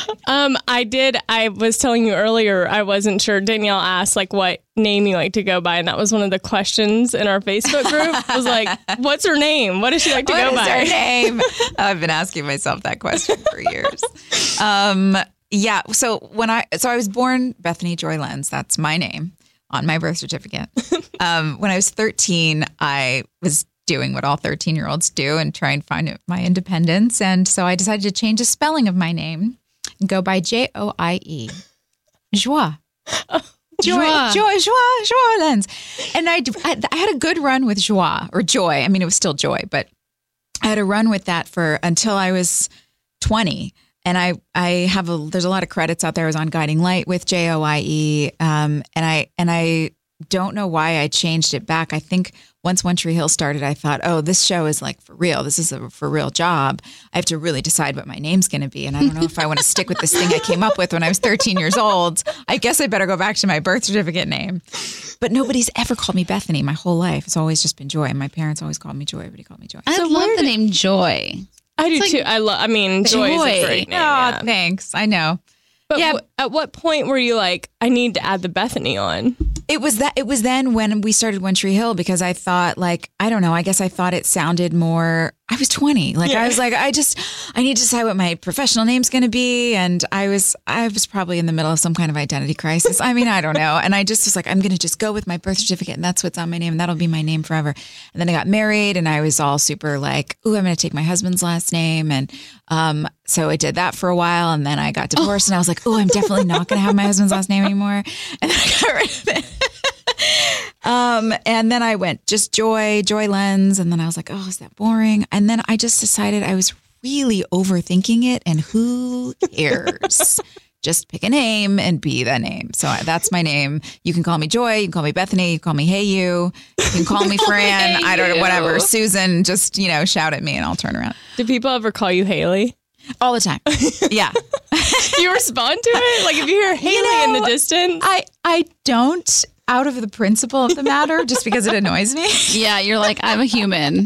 Um, I did. I was telling you earlier, I wasn't sure. Danielle asked like what name you like to go by, and that was one of the questions in our Facebook group. I was like, "What's her name? What does she like to What go is by?" her name? I've been asking myself that question for years. Um, yeah. So when I so I was born Bethany Joy Lenz. That's my name on my birth certificate. Um, when I was thirteen, I was doing what all thirteen-year-olds do and try and find my independence. And so I decided to change the spelling of my name and go by J O I E. Joie. Joy, Joie. joy, joie, joie Lenz. And I, I, I had a good run with joie or joy. I mean, it was still joy, but I had a run with that for until I was twenty. And I, I have a, there's a lot of credits out there. I was on Guiding Light with J O I E. Um, and I, and I don't know why I changed it back. I think once One Tree Hill started, I thought, oh, this show is like for real. This is a for real job. I have to really decide what my name's going to be. And I don't know if I want to stick with this thing I came up with when I was thirteen years old. I guess I better go back to my birth certificate name. But nobody's ever called me Bethany my whole life. It's always just been Joy. And my parents always called me Joy. Everybody called me Joy. I So love where the did- name Joy. I do It's too. like I love. I mean, Joy is a joy. great name. Oh, yeah. thanks. I know. But Yeah. w- at what point were you like, I need to add the Bethany on? It was that. It was then when we started One Tree Hill because I thought, like, I don't know. I guess I thought it sounded more. I was twenty. Like Yeah. I was like, I just, I need to decide what my professional name's going to be, and I was, I was probably in the middle of some kind of identity crisis. I mean, I don't know. And I just was like, I'm going to just go with my birth certificate, and that's what's on my name, and that'll be my name forever. And then I got married, and I was all super like, ooh, I'm going to take my husband's last name, and um, so I did that for a while, and then I got divorced, and I was like, oh, I'm definitely not going to have my husband's last name anymore, and then I got rid of it. Um, and then I went just Joy, Joy Lenz. And then I was like, oh, is that boring? And then I just decided I was really overthinking it, and who cares? Just pick a name and be that name. So I- that's my name. You can call me Joy. You can call me Bethany. You can call me Hey You. You can call me Fran. I don't know, whatever. Susan, just, you know, shout at me and I'll turn around. Do people ever call you Haley? All the time. Yeah. Do you respond to it? Like if you hear Haley know, in the distance? I, I don't, out of the principle of the matter, just because it annoys me. Yeah, you're like, I'm a human.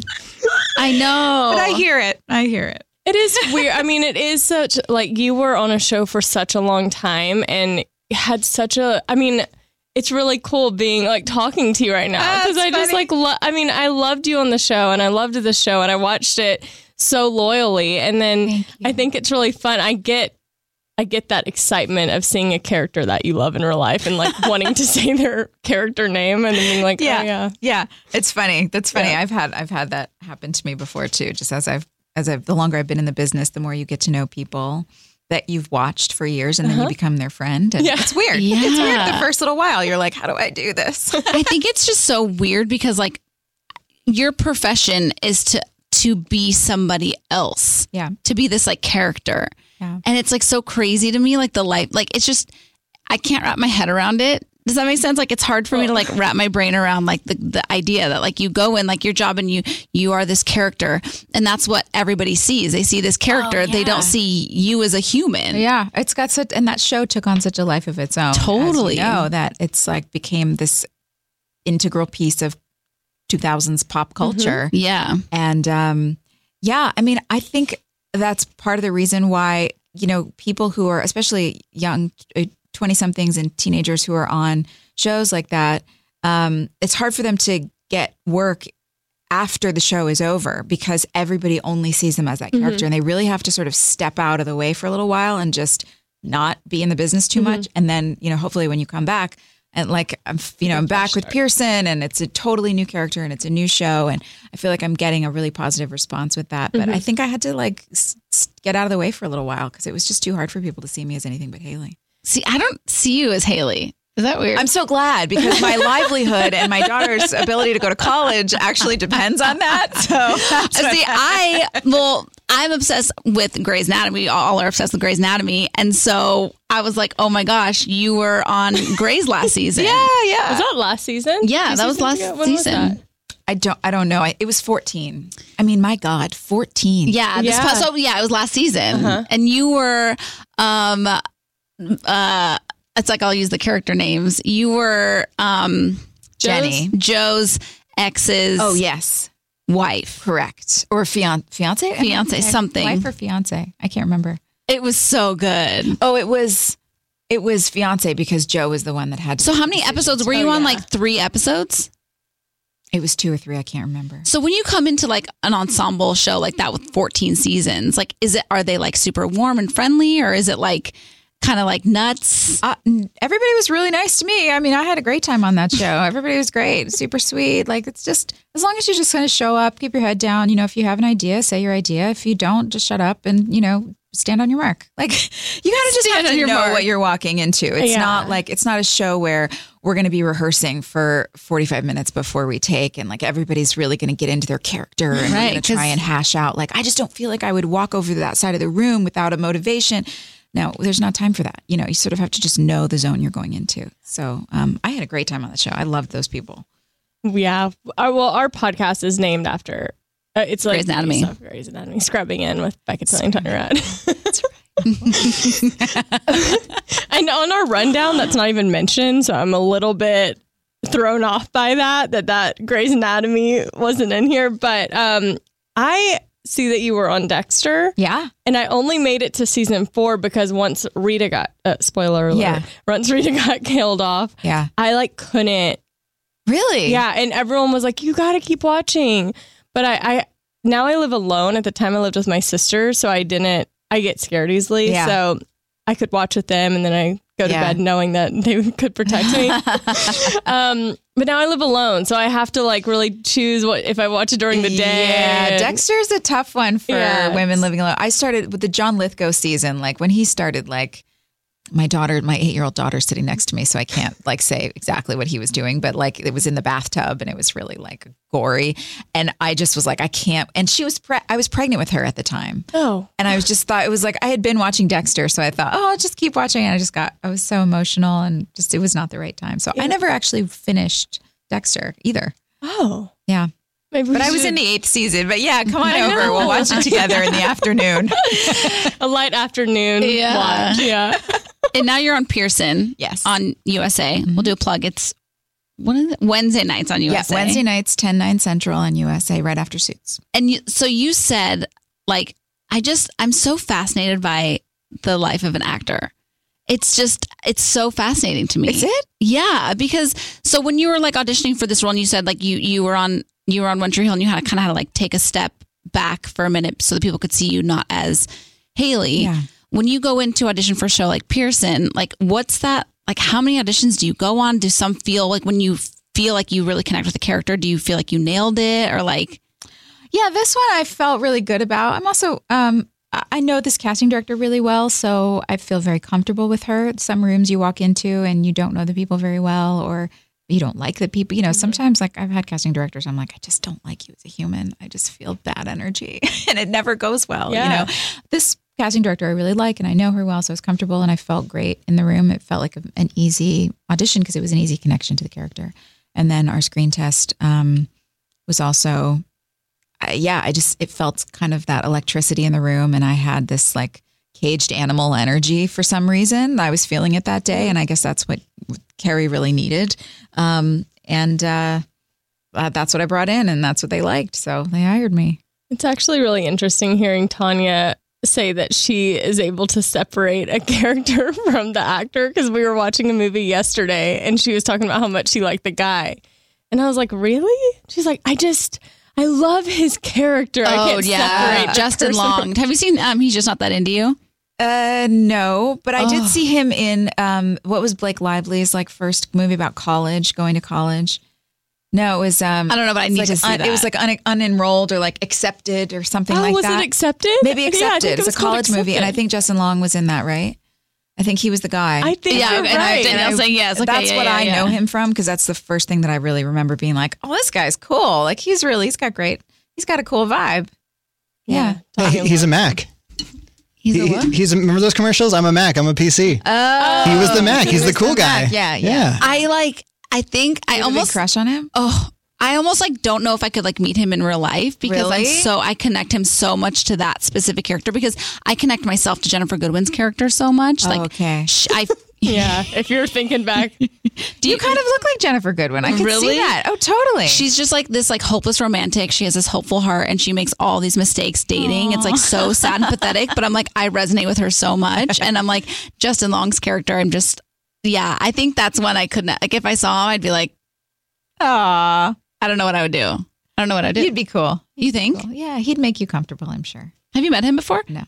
I know. But I hear it. I hear it. It is weird. I mean, it is such like you were on a show for such a long time and had such a. I mean, it's really cool being like talking to you right now because That's I just funny. like. Lo- I mean, I loved you on the show and I loved the show and I watched it so loyally. And then Thank you. I think it's really fun. I get. I get that excitement of seeing a character that you love in real life and like wanting to say their character name and then being like, Yeah, oh, yeah. yeah. It's funny. That's funny. Yeah. I've had I've had that happen to me before too. Just as I've as I've the longer I've been in the business, the more you get to know people that you've watched for years, and then you become their friend. And Yeah. it's weird. It's weird. Yeah. The first little while, you're like, how do I do this? I think it's just so weird because like your profession is to to be somebody else. Yeah. To be this like character. Yeah. And it's like so crazy to me, like the life, like it's just, I can't wrap my head around it. Does that make sense? Like it's hard for me to like wrap my brain around like the, the idea that like you go in like your job and you you are this character and that's what everybody sees. They see this character. Oh, They yeah. don't see you as a human. Yeah, it's got such, and that show took on such a life of its own. Totally. as you know, that it's like became this integral piece of two thousands pop culture. Yeah. And um, yeah, I mean, I think that's part of the reason why, you know, people who are, especially young twenty-somethings and teenagers who are on shows like that, um, it's hard for them to get work after the show is over because everybody only sees them as that character. And they really have to sort of step out of the way for a little while and just not be in the business too much. And then, you know, hopefully when you come back, and like, I'm, you know, I'm back with Pearson and it's a totally new character and it's a new show. And I feel like I'm getting a really positive response with that. But I think I had to like s- s- get out of the way for a little while because it was just too hard for people to see me as anything but Haley. See, I don't see you as Haley. Is that weird? I'm so glad because my livelihood and my daughter's ability to go to college actually depends on that. So that's what- See, I well, I'm obsessed with Grey's Anatomy. All are obsessed with Grey's Anatomy, and so I was like, "Oh my gosh, you were on Grey's last season." yeah, yeah. Was that last season? Yeah, Two that was seasons last ago? When was season. that? I don't. I don't know. I, it was fourteen. I mean, my God, fourteen. Yeah, this Yeah. past, so yeah, it was last season, Uh-huh. and you were, um, uh, it's like I'll use the character names. You were, um, Jenny. Joe's ex's Oh yes, wife. correct. Or fian- fiance, Fiance, something. Wife or fiance? I can't remember. It was so good. Oh, it was it was Fiance because Joe was the one that had to So make how the many decision. episodes were you Oh, on? yeah. Like three episodes? It was two or three, I can't remember. So when you come into like an ensemble show like that with fourteen seasons, like is it are they like super warm and friendly, or is it like kind of like nuts? Uh, everybody was really nice to me. I mean, I had a great time on that show. Everybody was great, super sweet. Like, it's just, as long as you just kind of show up, keep your head down. You know, if you have an idea, say your idea. If you don't, just shut up and, you know, stand on your mark. Like, you kind of just Stand have on to your know mark. what you're walking into. It's Yeah. not like, it's not a show where we're going to be rehearsing for forty-five minutes before we take, and like everybody's really going to get into their character and Right, going to try 'cause- and hash out. Like, I just don't feel like I would walk over to that side of the room without a motivation. No, there's not time for that. You know, you sort of have to just know the zone you're going into. So um, I had a great time on the show. I loved those people. Yeah. Our, well, our podcast is named after. Uh, it's like Grey's Anatomy. based off Grey's Anatomy. Scrubbing in with Becca Tilly and Tanya Rad. And on our rundown, that's not even mentioned, so I'm a little bit thrown off by that. That that Grey's Anatomy wasn't in here, but um, I see that you were on Dexter. Yeah. And I only made it to season four because once Rita got, uh, spoiler alert, Yeah. once Rita got killed off, Yeah. I like couldn't. Really? Yeah. And everyone was like, you got to keep watching. But I, I, now I live alone. At the time I lived with my sister. So I didn't, I get scared easily. Yeah. So I could watch with them and then I go to Yeah. bed knowing that they could protect me. um, but now I live alone. So I have to like really choose what, if I watch it during the day. Yeah, Dexter's a tough one for Yeah. women living alone. I started with the John Lithgow season, like when he started, like my daughter, my eight-year-old daughter sitting next to me, so I can't like say exactly what he was doing, but like it was in the bathtub and it was really like gory. And I just was like, I can't. And she was, pre- I was pregnant with her at the time. Oh. And I was just thought it was like I had been watching Dexter, so I thought, oh, I'll just keep watching. And I just got, I was so emotional, and just it was not the right time. So I never actually finished Dexter either. Oh. Yeah, Maybe we but I was should- in the eighth season. But yeah, come on I over. know. We'll watch it together in the afternoon. a light afternoon Yeah. watch. Yeah. And now you're on Pearson. Yes. On U S A. We'll do a plug. It's what is it? Wednesday nights on U S A. Yeah, Wednesday nights, ten, nine Central on U S A, right after Suits. And you, so you said, like, I just, I'm so fascinated by the life of an actor. It's just, it's so fascinating to me. Is it? Yeah, because so when you were like auditioning for this role, and you said like you you were on you were on One Tree Hill, and you had kind of had to like take a step back for a minute so that people could see you not as Haley. Yeah. When you go into audition for a show like Pearson, like what's that? Like how many auditions do you go on? Do some feel like when you feel like you really connect with the character, do you feel like you nailed it, or like? Yeah, this one I felt really good about. I'm also, um, I I know this casting director really well, so I feel very comfortable with her. Some rooms you walk into and you don't know the people very well, or you don't like the people. You know, sometimes like I've had casting directors, I'm like, I just don't like you as a human. I just feel bad energy and it never goes well. Yeah. You know, this casting director I really like and I know her well, so I was comfortable and I felt great in the room. It felt like a, an easy audition because it was an easy connection to the character. And then our screen test um, was also, uh, yeah, I just, it felt kind of that electricity in the room. And I had this like caged animal energy for some reason. I was feeling it that day. And I guess that's what Carrie really needed. Um, and uh, uh, that's what I brought in and that's what they liked. So they hired me. It's actually really interesting hearing Tanya say that she is able to separate a character from the actor, because we were watching a movie yesterday and she was talking about how much she liked the guy. And I was like, really? She's like, I just, I love his character. I can't separate the Justin person Long. from-" Have you seen? Um, he's just not that into you. Uh, no, but I did Oh. see him in um, what was Blake Lively's like first movie about college, going to college. No, it was. Um, I don't know, but I it's need like to see un- that. It was like un- unenrolled or like accepted or something Oh, like was that. it Accepted? Maybe Yeah, I think Accepted. it It's a was called college movie, and I Accepted. think Justin Long was in that, right? I think he was the guy. I think Yeah, you're and I right. didn't- I was like, yes, okay, that's yeah, what yeah, I yeah. know him from, because that's the first thing that I really remember being like, oh, this guy's cool. Like he's really, he's got great, he's got a cool vibe. Yeah. Hey, he- he's a Mac. He's He, a what? he- he's a, remember those commercials? I'm a Mac. I'm a P C. Oh, he was the Mac. He's the was cool the guy. Mac. Yeah, yeah. I like. I think I You have a big almost crush on him. Oh, I almost like don't know if I could like meet him in real life, because Really? I'm so I connect him so much to that specific character, because I connect myself to Jennifer Goodwin's character so much. Oh, Like, okay. sh- I Yeah, if you're thinking back. Do you kind of look like Jennifer Goodwin? I can Really? see that. Oh, totally. She's just like this like hopeless romantic. She has this hopeful heart and she makes all these mistakes dating. It's like so sad and pathetic, but I'm like, I resonate with her so much. And I'm like, Justin Long's character, I'm just, yeah, I think that's one I couldn't, like if I saw him, I'd be like, Aw, I don't know what I would do. I don't know what I'd do. you'd be cool. You think? Cool. Yeah, he'd make you comfortable, I'm sure. Have you met him before? No.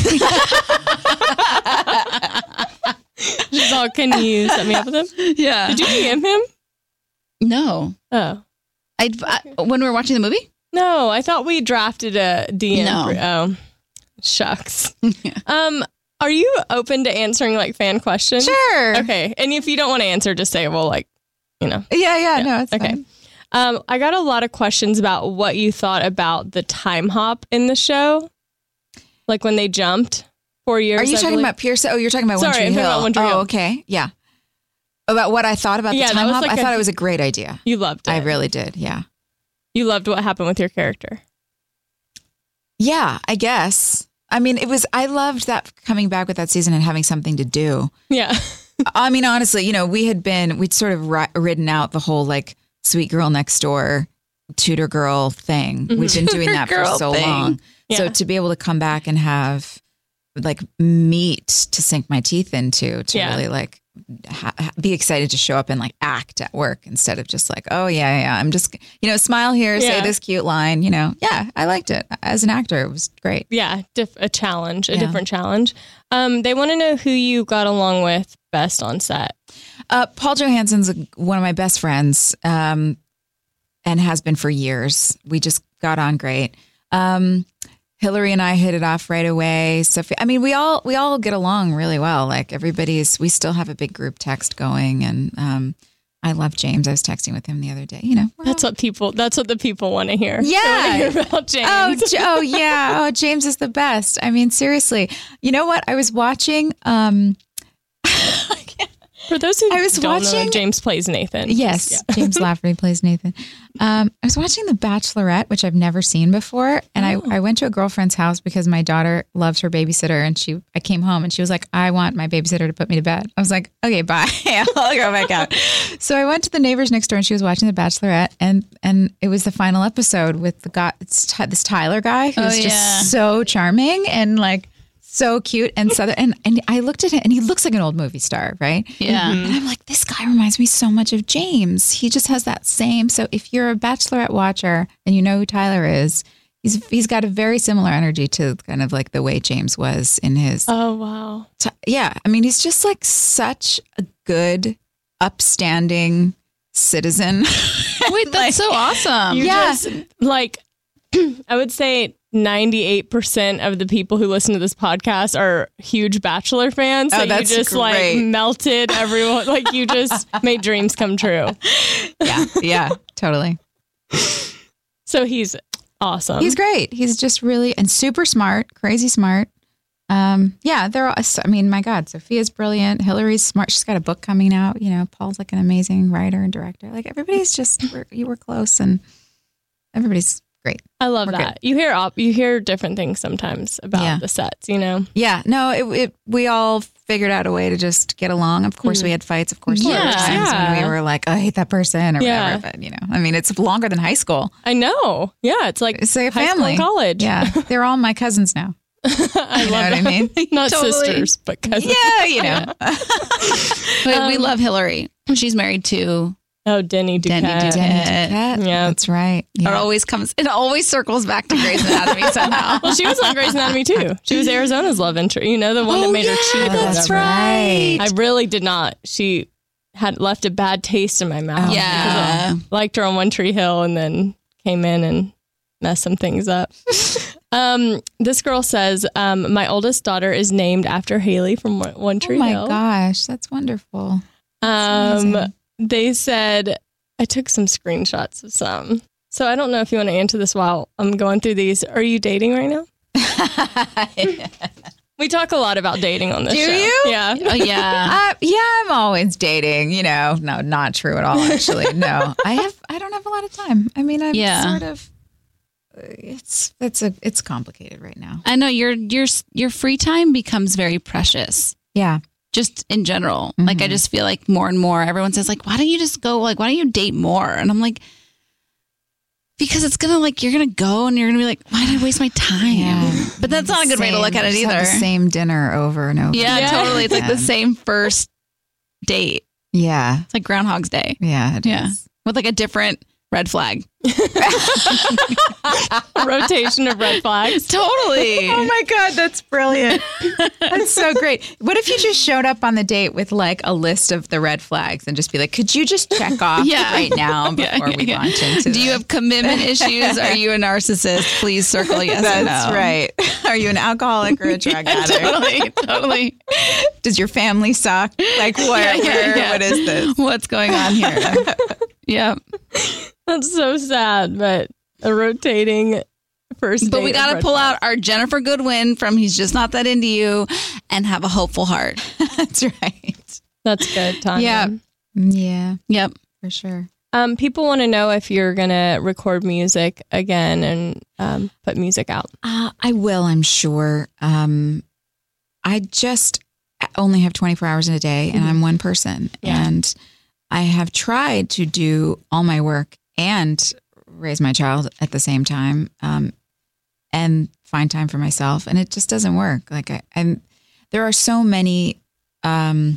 She's all, can you set me up with him? Yeah. Did you D M him? No. Oh. I, I when we were watching the movie? No, I thought we drafted a D M. No. For, oh, shucks. Um, are you open to answering like fan questions? Sure. Okay. And if you don't want to answer, just say, well, like, you know. Yeah, yeah, no, it's Okay. fine. Um, I got a lot of questions about what you thought about the time hop in the show. Like when they jumped four years. Are you I talking believe. about Pierce? Oh, you're talking about One Sorry, Tree I'm talking Hill. about One Tree oh, Hill. okay. Yeah. About what I thought about Yeah, the that time was hop? like I a- thought it was a great idea. You loved it. I really did. Yeah. You loved what happened with your character. Yeah, I guess. I mean, it was, I loved that coming back with that season and having something to do. Yeah. I mean, honestly, you know, we had been, we'd sort of ri- ridden out the whole like sweet girl next door, tutor girl thing. We've been doing that for Girl so thing. long. So Yeah. to be able to come back and have like meat to sink my teeth into, to Yeah. really like ha- ha- be excited to show up and like act at work instead of just like, oh yeah, yeah, I'm just, you know, smile here, say Yeah. this cute line, you know. Yeah, I liked it. As an actor, it was great. Yeah. Diff- a challenge, a Yeah. different challenge. Um, they want to know who you got along with best on set. Uh, Paul Johansson's a- one of my best friends, um, and has been for years. We just got on great. Um, Hillary and I hit it off right away. Sophie, I mean, we all we all get along really well. Like everybody's, we still have a big group text going, and um, I love James. I was texting with him the other day. You know, we're That's all- what people, that's what the people want to hear. Yeah. They wanna hear about James. Oh, J- oh yeah. Oh, James is the best. I mean, seriously. You know what? I was watching. Um, For those who I was don't know, watching- James plays Nathan. Yes, Yeah. James Lafferty plays Nathan. Um, I was watching The Bachelorette, which I've never seen before, and Oh. I, I went to a girlfriend's house because my daughter loves her babysitter, and she I came home and she was like, "I want my babysitter to put me to bed." I was like, "Okay, bye, I'll go back out." So I went to the neighbors next door, and she was watching The Bachelorette, and and it was the final episode with the guy, it's Ty- this Tyler guy who's Oh, yeah. just so charming and like so cute and southern, and and I looked at him, and he looks like an old movie star, right? Yeah. And I'm like, this guy reminds me so much of James. He just has that same. So if you're a Bachelorette watcher and you know who Tyler is, he's he's got a very similar energy to kind of like the way James was in his. Oh, wow. T- yeah, I mean, he's just like such a good, upstanding citizen. Wait, that's so awesome. You Yeah. just, like, I would say ninety-eight percent of the people who listen to this podcast are huge Bachelor fans. Oh, So that's you just great. like melted everyone. Like you just made dreams come true. yeah, yeah, totally. So he's awesome. He's great. He's just really and super smart, crazy smart. Um, yeah, they're all, I mean, my God, Sophia's brilliant. Hillary's smart. She's got a book coming out. You know, Paul's like an amazing writer and director. Like everybody's just, we're, you were close and everybody's great. I love We're that. You hear op- you hear different things sometimes about Yeah. the sets, you know? Yeah, no, it, it, we all figured out a way to just get along. Of course, we had fights. Of course, there were Yeah. times when we Yeah. were like, oh, I hate that person or Yeah. whatever. But, you know, I mean, it's longer than high school. I know. Yeah, it's like It's like a high school family. and college. Yeah, they're all my cousins now. I You know love what I that. mean? Not Totally. sisters, but cousins. Yeah, you know. But we love Hillary. She's married to Oh, Denny Duquette. Denny Duquette. Denny Duquette. Yeah. That's right. It Yeah. always comes. It always circles back to Grey's Anatomy somehow. Well, she was on Grey's Anatomy too. She was Arizona's love interest. You know, the one that made her cheat. or that's whatever. right. I really did not. She had left a bad taste in my mouth. Yeah. because I liked her on One Tree Hill and then came in and messed some things up. um, this girl says, um, my oldest daughter is named after Haley from One- One Tree Oh my Hill. gosh, that's wonderful. Um, amazing. they said, I took some screenshots of some. So I don't know if you want to answer this while I'm going through these. Are you dating right now? We talk a lot about dating on this Do show. you? Yeah. Oh yeah. Uh, yeah, I'm always dating. You know, no, not true at all. Actually, no. I have. I don't have a lot of time. I mean, I'm Yeah. sort of. It's it's a it's complicated right now. I know your your your free time becomes very precious. Yeah, just in general. Mm-hmm. Like, I just feel like more and more everyone says like, why don't you just go, like, why don't you date more? And I'm like, because it's going to like, you're going to go and you're going to be like, why did I waste my time? Yeah. But that's not a good same, way to look at it either. The same dinner over and over. Yeah, yeah. totally. It's yeah. like the same first date. Yeah. It's like Groundhog's Day. Yeah. It yeah. is. With like a different red flag. Rotation of red flags. Totally. Oh my God, that's brilliant. That's so great. What if you just showed up on the date with like a list of the red flags and just be like, could you just check off yeah. right now before yeah, we yeah. launch into Do this? you have commitment issues? Are you a narcissist? Please circle yes that's or no. That's right. Are you an alcoholic or a drug addict? Totally, totally. Does your family suck? Like, where, yeah, yeah, yeah. what is this? What's going on here? Yeah. That's so sad, but a rotating first date. But we got to pull out our Jennifer Goodwin from He's Just Not That Into You and have a hopeful heart. That's right. That's good, Tanya. Yeah. Yeah. Yep. For sure. Um, people want to know if you're going to record music again and um, put music out. Uh, I will, I'm sure. Um, I just only have twenty-four hours in a day and mm-hmm. I'm one person. Yeah. And I have tried to do all my work and raise my child at the same time, um, and find time for myself. And it just doesn't work. Like I, and there are so many, um,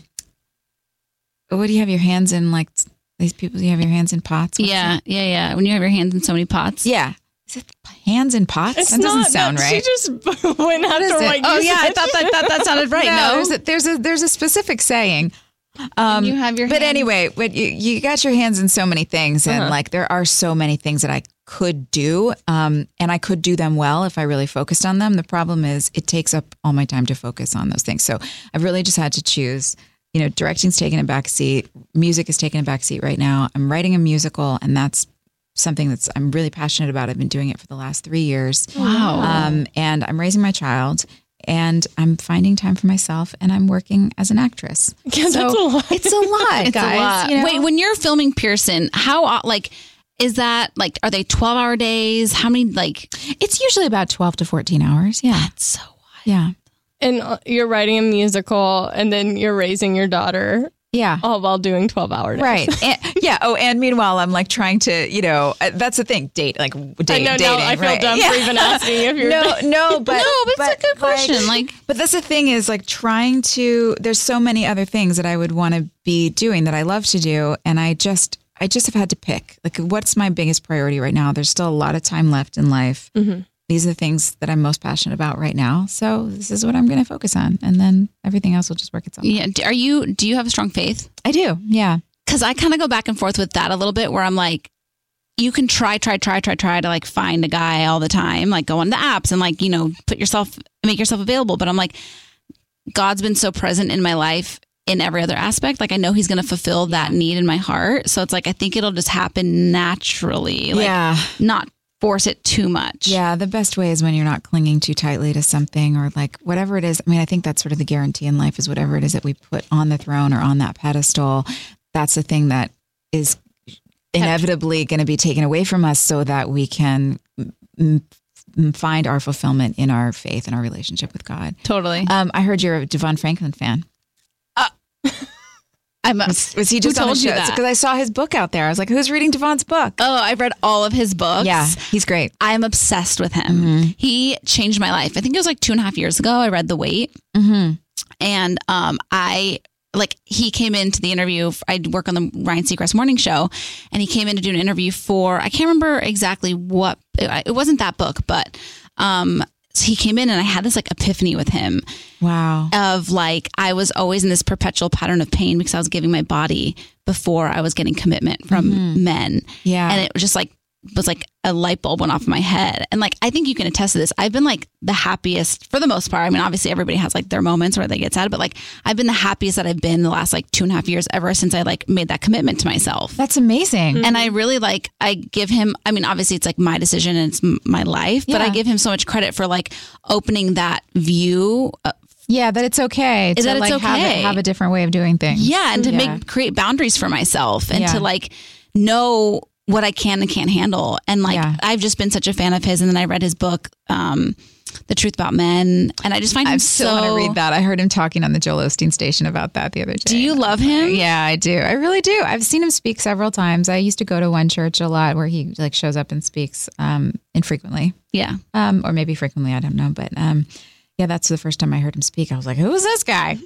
what do you have your hands in? Like these people, you have your hands in pots. What's yeah. it? Yeah. Yeah. When you have your hands in so many pots. Yeah. Is it hands in pots? It's that doesn't not, sound that, right. She just went out to right. Oh yeah. I thought that, that, that sounded right. No, no. There's, a, there's a, there's a specific saying. Um, you have your but hands. anyway, but you, you got your hands in so many things, and uh-huh. like there are so many things that I could do, um, and I could do them well if I really focused on them. The problem is it takes up all my time to focus on those things. So I've really just had to choose. You know, directing's taken a back seat. Music is taking a back seat right now. I'm writing a musical, and that's something that's I'm really passionate about. I've been doing it for the last three years. Wow. Um, and I'm raising my child. And I'm finding time for myself, and I'm working as an actress. Yeah, so that's a lot. It's a lot, it's guys. A lot. You know? Wait, when you're filming Pearson, how like is that? Like, are they twelve hour days? How many? Like, it's usually about twelve to fourteen hours. Yeah, that's so wild. Yeah, and you're writing a musical, and then you're raising your daughter. Yeah. All while doing twelve hour days. Right. And, yeah. Oh, and meanwhile, I'm like trying to, you know, uh, that's the thing. Date, like date, I know, dating. No, I feel right? dumb yeah. for even asking if you're. No, no, but. No, but, but it's a good question. Like, like, but that's the thing is like trying to, there's so many other things that I would want to be doing that I love to do. And I just, I just have had to pick, like, what's my biggest priority right now? There's still a lot of time left in life. Mm-hmm. These are the things that I'm most passionate about right now. So this is what I'm going to focus on. And then everything else will just work itself out. Yeah. Are you, do you have a strong faith? I do. Yeah. Cause I kind of go back and forth with that a little bit where I'm like, you can try, try, try, try, try to like find a guy all the time, like go on the apps and like, you know, put yourself, make yourself available. But I'm like, God's been so present in my life in every other aspect. Like I know he's going to fulfill that need in my heart. So it's like, I think it'll just happen naturally. Like, yeah. Not force it too much. Yeah, the best way is when you're not clinging too tightly to something or like whatever it is. I mean, I think that's sort of the guarantee in life is whatever it is that we put on the throne or on that pedestal. That's the thing that is inevitably going to be taken away from us so that we can m- m- find our fulfillment in our faith and our relationship with God. Totally. Um, I heard you're a Devon Franklin fan. I'm a, was, was he just on the show? Because I saw his book out there. I was like, who's reading Devon's book? Oh, I've read all of his books. Yeah, he's great. I'm obsessed with him. Mm-hmm. He changed my life. I think it was like two and a half years ago. I read The Wait. Mm-hmm. And um, I, like, he came into the interview. I work on the Ryan Seacrest morning show. And he came in to do an interview for, I can't remember exactly what, it, it wasn't that book, but um, so he came in and I had this like epiphany with him. Wow. Of like, I was always in this perpetual pattern of pain because I was giving my body before I was getting commitment from mm-hmm. men. Yeah. And it was just like, was like a light bulb went off in my head. And like, I think you can attest to this. I've been like the happiest for the most part. I mean, obviously everybody has like their moments where they get sad, but like I've been the happiest that I've been the last like two and a half years ever since I like made that commitment to myself. That's amazing. Mm-hmm. And I really like, I give him, I mean, obviously it's like my decision and it's m- my life, yeah. but I give him so much credit for like opening that view. Uh, yeah, that it's okay. Is to that it's like okay. have, a, have a different way of doing things. Yeah. And to yeah. make, create boundaries for myself and yeah. to like know what I can and can't handle. And like, yeah. I've just been such a fan of his. And then I read his book, um, The Truth About Men, and I just find him I still so. want to read that. I heard him talking on the Joel Osteen station about that the other day. Do you love him? Yeah, I do. I really do. I've seen him speak several times. I used to go to one church a lot where he like shows up and speaks um, infrequently. Yeah, um, or maybe frequently. I don't know, but um, yeah, that's the first time I heard him speak. I was like, "Who is this guy?"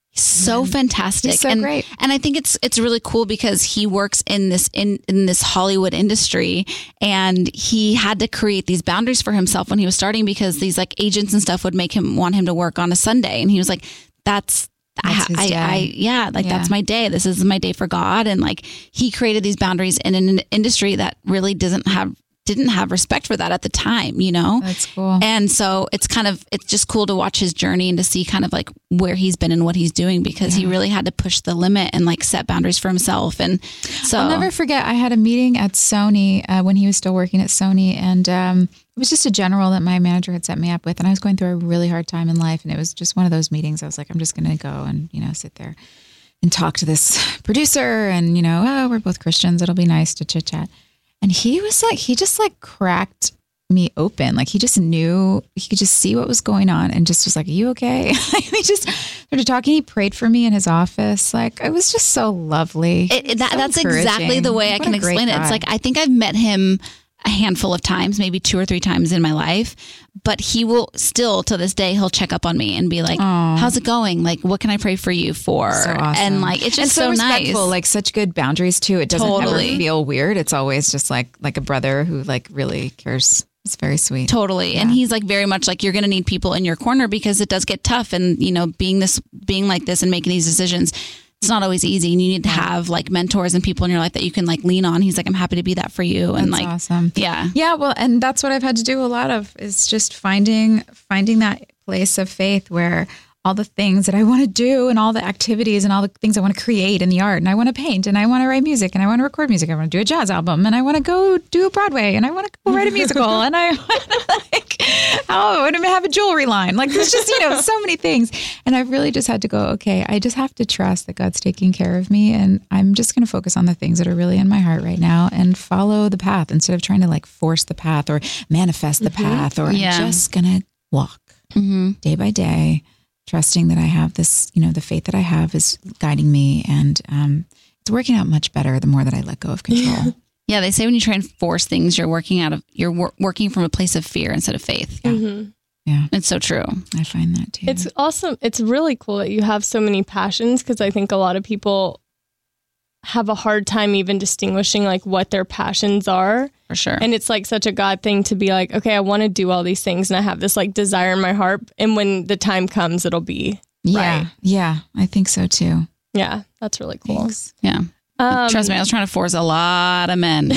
so fantastic. He's so and, great. And I think it's it's really cool because he works in this in, in this Hollywood industry, and he had to create these boundaries for himself when he was starting because these like agents and stuff would make him want him to work on a Sunday, and he was like, "That's." That's his I, day. I, yeah, like Yeah. that's my day. This is my day for God. And like he created these boundaries in an industry that really doesn't have, didn't have respect for that at the time, you know? That's cool. And so it's kind of, it's just cool to watch his journey and to see kind of like where he's been and what he's doing because he really had to push the limit and like set boundaries for himself. And so I'll never forget, I had a meeting at Sony uh, when he was still working at Sony. And um, it was just a general that my manager had set me up with. And I was going through a really hard time in life. And it was just one of those meetings. I was like, I'm just going to go and, you know, sit there and talk to this producer. And, you know, oh, we're both Christians. It'll be nice to chit chat. And he was like, he just like cracked me open. Like he just knew, he could just see what was going on and just was like, are you okay? He just started talking. He prayed for me in his office. Like it was just so lovely. It, it- that, So that's exactly encouraging. the way I What can a great explain it. It's guy. like, I think I've met him a handful of times, maybe two or three times in my life, but he will still to this day, he'll check up on me and be like, how's it going? Like, what can I pray for you for? So awesome. And like, it's just and so, so, respectful, nice. like such good boundaries too. It doesn't Totally. ever feel weird. It's always just like, like a brother who like really cares. It's very sweet. Totally. And he's like very much like, you're going to need people in your corner because it does get tough. And, you know, being this, being like this and making these decisions, it's not always easy. And you need to have like mentors and people in your life that you can like lean on. He's like, I'm happy to be that for you. And That's like, awesome. yeah. Yeah, well, and that's what I've had to do a lot of is just finding finding that place of faith where all the things that I want to do and all the activities and all the things I want to create in the art and I want to paint and I want to write music and I want to record music. I want to do a jazz album and I want to go do a Broadway and I want to go write a musical and I want to like, oh, I want to have a jewelry line. Like there's just, you know, so many things. And I've really just had to go, okay, I just have to trust that God's taking care of me. And I'm just going to focus on the things that are really in my heart right now and follow the path instead of trying to like force the path or manifest the path or Yeah. I'm just going to walk Mm-hmm. day by day, trusting that I have this, you know, the faith that I have is guiding me. And um, it's working out much better the more that I let go of control. Yeah, they say when you try and force things, you're working out of you're wor- working from a place of fear instead of faith. Mhm. Yeah, It's so true. I find that too. It's awesome. It's really cool that you have so many passions because I think a lot of people have a hard time even distinguishing like what their passions are. For sure. And it's like such a God thing to be like, okay, I want to do all these things and I have this like desire in my heart. And when the time comes, it'll be, yeah, right. yeah, I think so too. yeah, that's really cool. Thanks. yeah. Um, Trust me, I was trying to force a lot of men.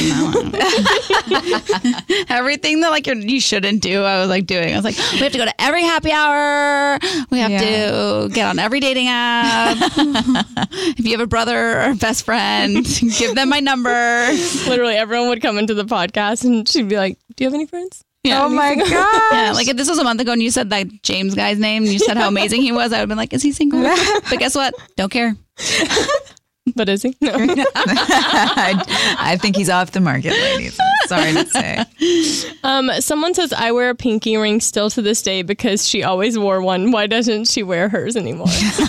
Everything that like you're, you shouldn't do, I was like doing. I was like, we have to go to every happy hour. We have Yeah. to get on every dating app. If you have a brother or best friend, give them my number. Literally everyone would come into the podcast and she'd be like, do you have any friends? Yeah. Oh my God. Yeah, like if this was a month ago and you said that James guy's name and you said how amazing he was, I would have been like, is he single? But guess what? Don't care. But is he? No. I, I think he's off the market, ladies. I'm sorry to say. Um, someone says, I wear a pinky ring still to this day because she always wore one. Why doesn't she wear hers anymore?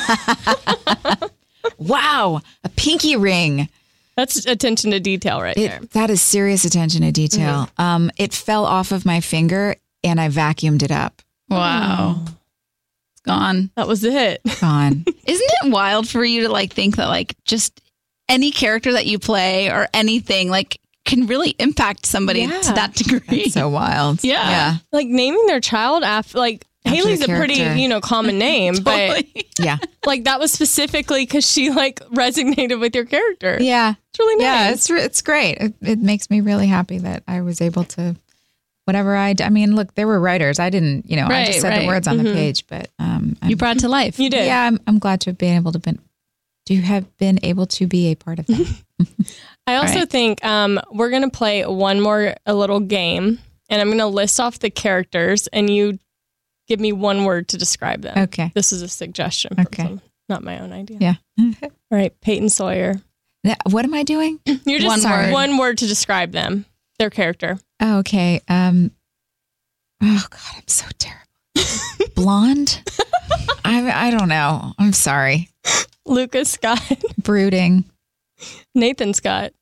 Wow, a pinky ring. That's attention to detail right there. It, that is serious attention to detail. Um, it fell off of my finger and I vacuumed it up. Wow. It's gone. That was it. Gone. Isn't it wild for you to like think that like just any character that you play or anything like can really impact somebody Yeah. to that degree? That's so wild. Yeah. Yeah. Like naming their child after, like, After Haley's the a pretty, character. you know, common name, but Yeah. like that was specifically because she like resonated with your character. Yeah. It's really nice. Yeah. It's, re- it's great. It, it makes me really happy that I was able to, whatever I, d- I mean, look, there were writers. I didn't, you know, I Right, just said right. the words on the page, but um, I'm, You brought it to life. You did. yeah, I'm, I'm glad to have been able to been, to have been able to be a part of that. I also Right. think um, we're going to play one more, a little game, and I'm going to list off the characters, and you give me one word to describe them. Okay. This is a suggestion from Okay. someone, not my own idea. Yeah. All right, Peyton Sawyer. Now, what am I doing? You're just One word. one word to describe them, their character. Oh, okay. Um, oh God, I'm so terrible Blonde? I I don't know. I'm sorry. Lucas Scott. Brooding. Nathan Scott.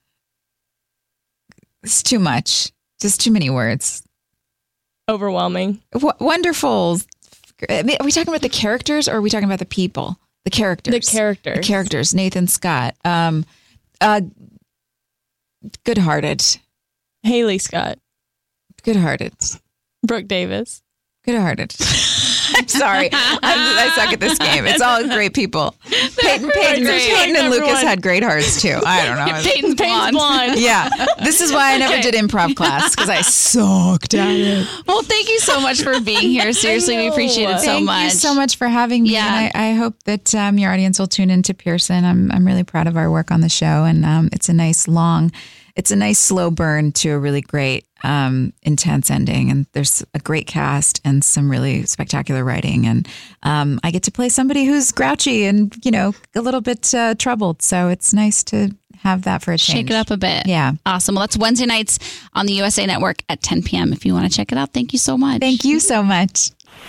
It's too much. Just too many words. Overwhelming. W- wonderful. Are we talking about the characters or are we talking about the people? The characters. The characters. The characters. Nathan Scott. Um, uh, good-hearted. Haley Scott. Good-hearted. Brooke Davis. Good-hearted. I'm sorry. I'm, I suck at this game. It's all great people. Peyton, Peyton, great. Peyton and Everyone. Lucas had great hearts too. I don't know. Peyton's Peyton's blonde. blonde. Yeah. This is why I never did improv class because I sucked at it. Well, thank you so much for being here. Seriously, we appreciate it so Thank much. you so much for having me. Yeah. And I, I hope that um, your audience will tune into Pearson. I'm I'm really proud of our work on the show, and um, it's a nice long, it's a nice slow burn to a really great, um, intense ending. And there's a great cast and some really spectacular writing. And um, I get to play somebody who's grouchy and you know a little bit uh, troubled. So it's nice to have that for a change. Shake it up a bit. Yeah. Awesome. Well, that's Wednesday nights on the U S A Network at ten p.m. if you want to check it out. Thank you so much. Thank you so much.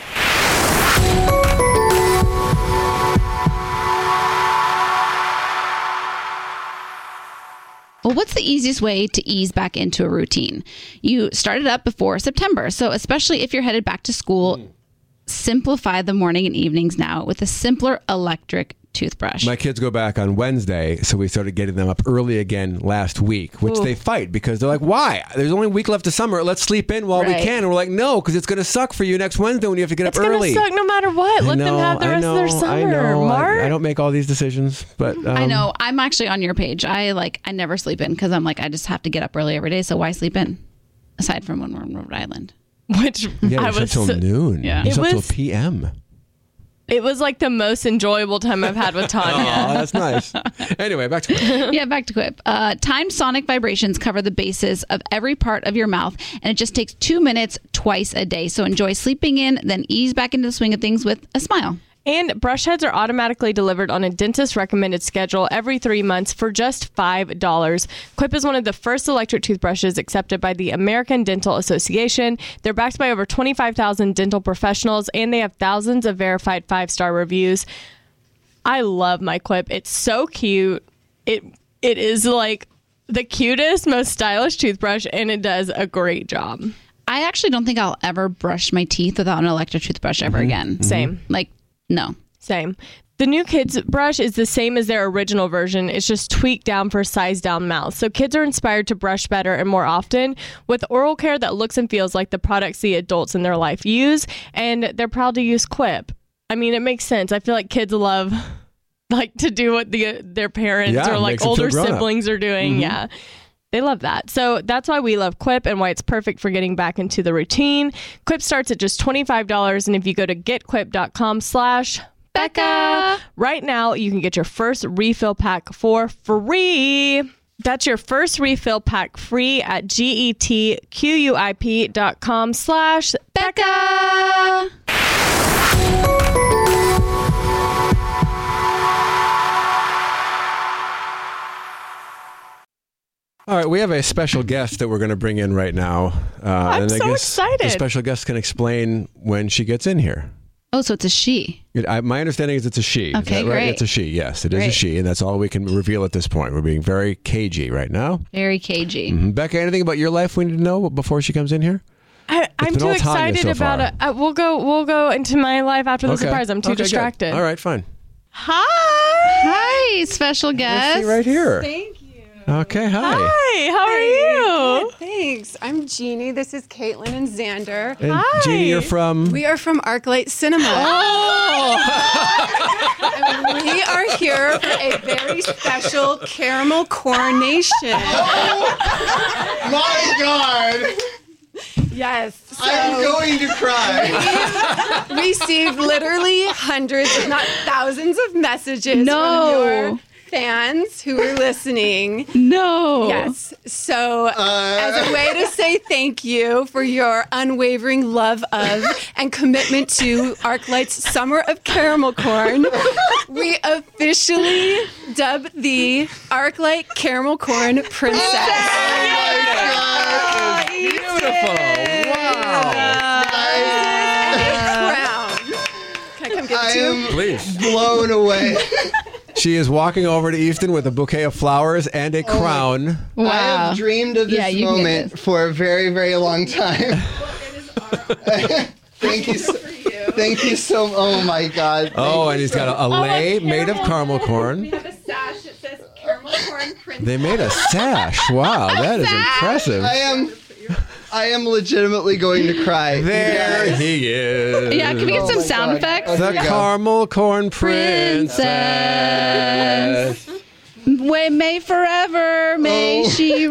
Well, what's the easiest way to ease back into a routine? You started up before September. So especially if you're headed back to school, simplify the morning and evenings now with a simpler electric toothbrush. My kids go back on Wednesday, so we started getting them up early again last week, which Ooh. they fight because they're like, why? There's only a week left of summer. Let's sleep in while we Right. can. And we're like, no, because it's going to suck for you next Wednesday when you have to get It's up going early. to suck no matter what. I Let know, them have the I rest know, of their I summer. know. Mark? I, I don't make all these decisions, but um, I know. I'm actually on your page. I like, I never sleep in because I'm like, I just have to get up early every day. So why sleep in? Aside from when we're in Rhode Island. Which Yeah, I you was slept till so- noon. Yeah. You It slept till was- P M. It was like the most enjoyable time I've had with Oh, Tanya. that's nice. Anyway, back to it. Yeah, back to Quip. Uh, timed sonic vibrations cover the bases of every part of your mouth, and it just takes two minutes twice a day. So enjoy sleeping in, then ease back into the swing of things with a smile. And brush heads are automatically delivered on a dentist recommended schedule every three months for just five dollars. Quip is one of the first electric toothbrushes accepted by the American Dental Association. They're backed by over twenty-five thousand dental professionals, and they have thousands of verified five-star reviews. I love my Quip. It's so cute. It It is like the cutest, most stylish toothbrush, and it does a great job. I actually don't think I'll ever brush my teeth without an electric toothbrush ever again. Same. Like, no. Same. The new kids brush is the same as their original version. It's just tweaked down for size down mouth. So kids are inspired to brush better and more often with oral care that looks and feels like the products the adults in their life use. And they're proud to use Quip. I mean, it makes sense. I feel like kids love like to do what the their parents Yeah, or it like makes them feel older grown up. siblings are doing. Yeah. They love that. So that's why we love Quip and why it's perfect for getting back into the routine. Quip starts at just twenty-five dollars. And if you go to getquip.com slash Becca right now, you can get your first refill pack for free. That's your first refill pack free at getquip.com slash Becca. All right, we have a special guest that we're going to bring in right now. Uh, I'm and I so guess excited. The special guest can explain when she gets in here. Oh, so it's a she. It, I, my understanding is it's a she. Is Okay, that right? great. It's a she. Yes, it is a Great. she, and that's all we can reveal at this point. We're being very cagey right now. Very cagey. Mhm. Becca, anything about your life we need to know before she comes in here? I, I'm been too all Tanya excited so about far. it. Uh, we'll go. We'll go into my life after the Okay. surprise. I'm too Okay, good. distracted. All right, fine. Hi. Hi, special Let's guest. see right here. Thank you. Okay, hi. Hi. How are you? Good, thanks. I'm Jeannie. This is Caitlin and Xander. And Hi. Jeannie, you're from. We are from Arclight Cinema. And we are here for a very special caramel coronation. My God! Yes. So I'm going to cry. we received literally hundreds, if not thousands, of messages No. from your fans who were listening. No. Yes. So, as a way to say thank you for your unwavering love of and commitment to Arclight's Summer of Caramel Corn, we officially dub the Arclight Caramel Corn Princess. Beautiful. Wow. And it am Please. blown away. She is walking over to Easton with a bouquet of flowers and a crown. Wow. I have dreamed of this Yeah, you can get moment this. for a very, very long time. Thank you. So, thank you so Oh my God. Thank Oh, you and he's so- got a, a lei made of caramel We corn. have a sash that says caramel corn princess. They made a sash. Wow, that is impressive. I am I am legitimately going to cry. There Yes. he is. Yeah, can we get Oh some my sound God. effects? Oh, The here we go. caramel corn princess. Way may forever, may Oh. she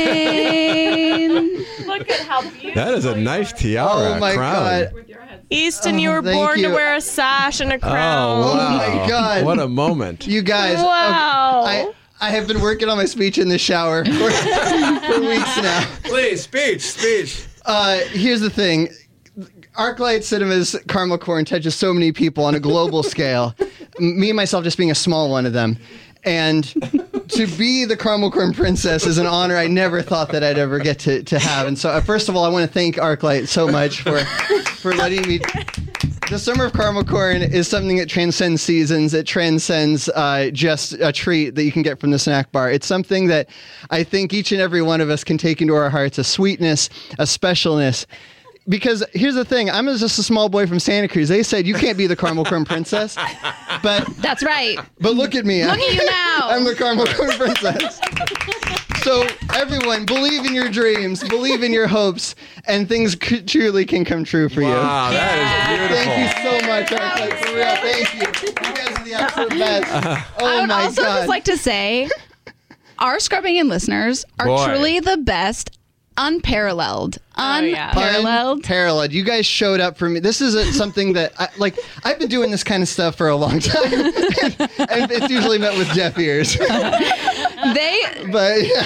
reign. Look at how beautiful. That is a nice tiara Oh my crown. God. Easton, you were thank born you. to wear a sash and a Oh, crown. wow. my God. What a moment. You guys. Wow. okay, I I have been working on my speech in the shower for, for weeks now. Please, speech, speech. Uh, here's the thing. Arclight Cinema's caramel corn touches so many people on a global scale. M- Me and myself just being a small one of them. And to be the caramel corn princess is an honor I never thought that I'd ever get to, to have. And so, uh, first of all, I want to thank Arclight so much for for letting me. The Summer of Caramel Corn is something that transcends seasons. It transcends uh, just a treat that you can get from the snack bar. It's something that I think each and every one of us can take into our hearts, a sweetness, a specialness. Because here's the thing, I'm just a small boy from Santa Cruz. They said you can't be the caramel corn princess, but That's right. but look at me. Look at you now. I'm the caramel corn princess. So everyone, believe in your dreams, believe in your hopes, and things c- truly can come true for you. Wow, that is beautiful. Thank you so much, Arclight, for real. Thank you. You guys are the absolute best. Oh I would my also God. just like to say our Scrubbing In listeners are Boy. truly the best, unparalleled. Oh, yeah. Unparalleled. Unparalleled. You guys showed up for me. This is a, something that, I, like, I've been doing this kind of stuff for a long time, and, and it's usually met with deaf ears. They But yeah.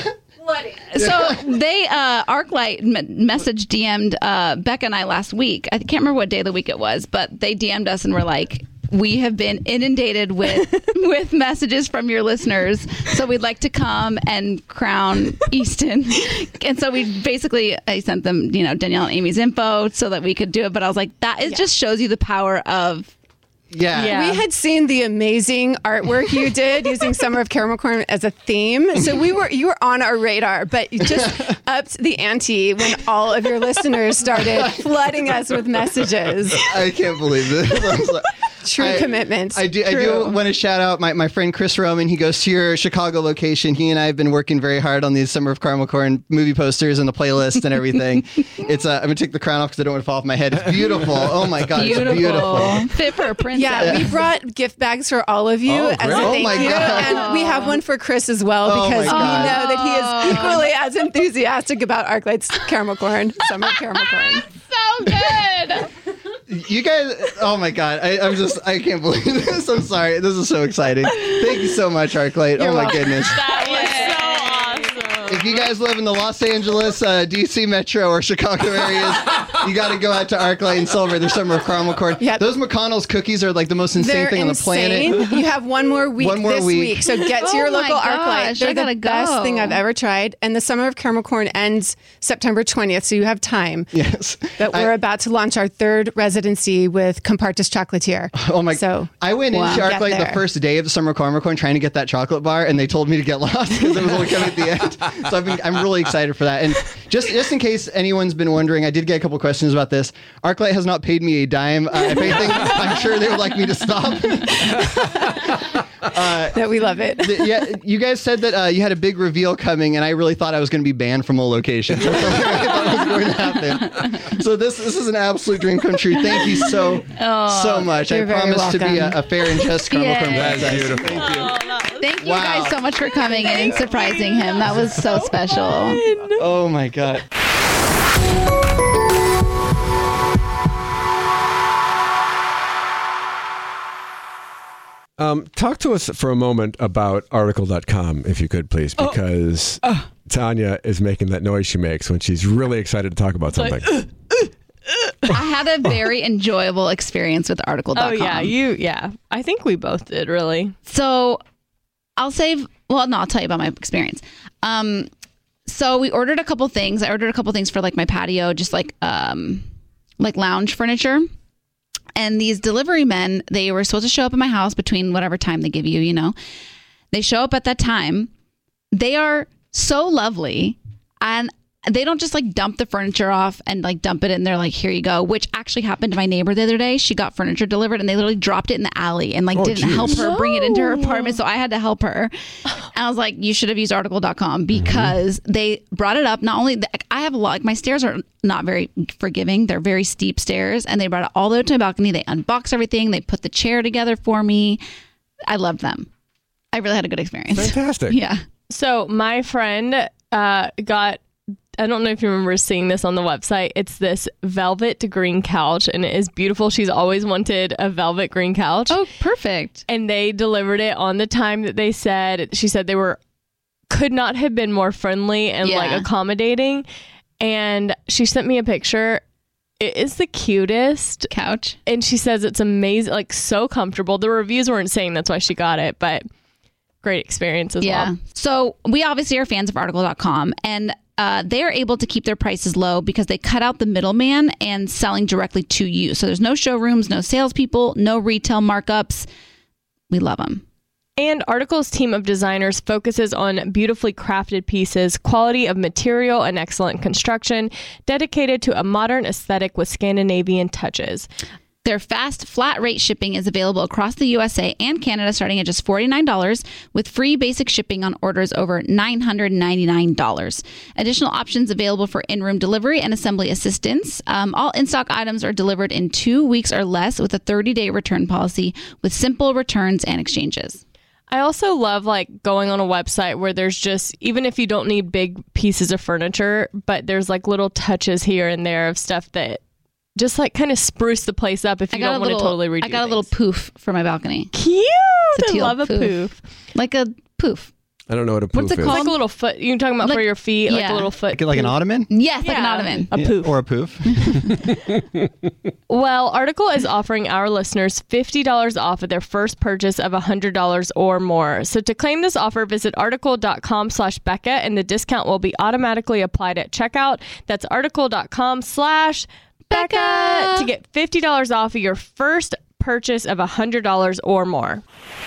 so they uh Arclight m- message D M'd uh Becca and I last week. I can't remember what day of the week it was, but they D M'd us and were like, we have been inundated with with messages from your listeners, so we'd like to come and crown Easton. And so we basically, I sent them, you know, Danielle and Amy's info so that we could do it. But I was like, that it just shows you the power of Yeah. Yeah. We had seen the amazing artwork you did using Summer of Caramel Corn as a theme. So we were you were on our radar, but you just upped the ante when all of your listeners started flooding us with messages. I can't believe this. I was like- True I- commitment. I do. I do True. want to shout out my, my friend Chris Roman. He goes to your Chicago location. He and I have been working very hard on these Summer of Caramel Corn movie posters and the playlist and everything. It's uh, I'm gonna take the crown off because I don't want to fall off my head. It's beautiful. Oh my god, beautiful, it's beautiful. fit for a princess. Yeah, we brought gift bags for all of you Oh, as a great. thank Oh my you, God. and we have one for Chris as well Oh because my we God. know that he is equally as enthusiastic about Arclight's caramel corn, Summer of Caramel Corn. so good. You guys, oh my god, I, I'm just I can't believe this. I'm sorry. This is so exciting. Thank you so much, Arclight. Oh my welcome. goodness. That was so awesome. If you guys live in the Los Angeles, uh, D C metro, or Chicago areas, you got to go out to Arclight and celebrate their Summer of Caramel Corn. Yep. Those McConnell's cookies are like the most insane They're thing on the insane. planet. You have one more week One more this week. week. So get to Oh your my local gosh, Arclight. They're I gotta the best go. thing I've ever tried. And the Summer of Caramel Corn ends September twentieth, so you have time. Yes. But we're about to launch our third residency with Compartis Chocolatier. Oh my! So I went Wow. into Get Arclight the there. first day of the Summer Caramel Corn trying to get that chocolate bar, and they told me to get lost because it was only coming at the end. So I've been, I'm really excited for that. And just just in case anyone's been wondering, I did get a couple questions about this. Arclight has not paid me a dime. Uh, if anything, I'm sure they would like me to stop. that we love it. The- yeah, you guys said that uh, you had a big reveal coming, and I really thought I was going to be banned from a location. That's something I thought was going to happen. So this this is an absolute dream come true. Thank you so so much. I you're very promise to be a, welcome. a fair and just caramel corn Yay. That's princess. beautiful. Thank you. Thank you Wow. guys so much for coming and surprising him. That was so special. Oh my god. Um, talk to us for a moment about article dot com, if you could, please, because Tanya is making that noise she makes when she's really excited to talk about something. I had a very enjoyable experience with article dot com. Oh yeah, you yeah. I think we both did really. So I'll save, well, no, I'll tell you about my experience. Um, so we ordered a couple things. I ordered a couple things for like my patio, just like, um, like lounge furniture. And these delivery men, they were supposed to show up at my house between whatever time they give you, you know. They show up at that time. They are so lovely. And they don't just like dump the furniture off and like dump it in there like, here you go, which actually happened to my neighbor the other day. She got furniture delivered and they literally dropped it in the alley and like Oh, didn't geez. help her bring it into her apartment. So I had to help her. And I was like, you should have used article dot com because Mm-hmm. they brought it up. Not only, the, I have a lot, like my stairs are not very forgiving. They're very steep stairs and they brought it all the way to my balcony. They unboxed everything. They put the chair together for me. I loved them. I really had a good experience. Fantastic. Yeah. So my friend uh, got, I don't know if you remember seeing this on the website. It's this velvet green couch and it is beautiful. She's always wanted a velvet green couch. Oh, perfect. And they delivered it on the time that they said. She said they were, could not have been more friendly and Yeah. like accommodating. And she sent me a picture. It is the cutest. Couch. And she says it's amazing, like so comfortable. The reviews weren't saying that's why she got it, but great experience as Yeah. well. So we obviously are fans of article dot com and uh, they are able to keep their prices low because they cut out the middleman and selling directly to you. So there's no showrooms, no salespeople, no retail markups. We love them. And Article's team of designers focuses on beautifully crafted pieces, quality of material, and excellent construction, dedicated to a modern aesthetic with Scandinavian touches. Their fast, flat rate shipping is available across the U S A and Canada starting at just forty-nine dollars with free basic shipping on orders over nine hundred ninety-nine dollars. Additional options available for in-room delivery and assembly assistance. Um, all in-stock items are delivered in two weeks or less with a thirty-day return policy with simple returns and exchanges. I also love like going on a website where there's just, even if you don't need big pieces of furniture, but there's like little touches here and there of stuff that just like kind of spruce the place up if you don't want to totally redo I got a things. little poof for my balcony. Cute. It's a I teal love a poof. poof. Like a poof. I don't know what a poof What's it is. called? Like a little foot. You're talking about Like- for your feet, like yeah. a little foot. Like, like an poof. ottoman? Yes, like an Yeah. ottoman. A Yeah, poof. or a poof. Well, Article is offering our listeners fifty dollars off of their first purchase of one hundred dollars or more. So to claim this offer, visit article.com slash Becca and the discount will be automatically applied at checkout. That's article.com slash Becca to get fifty dollars off of your first purchase of one hundred dollars or more.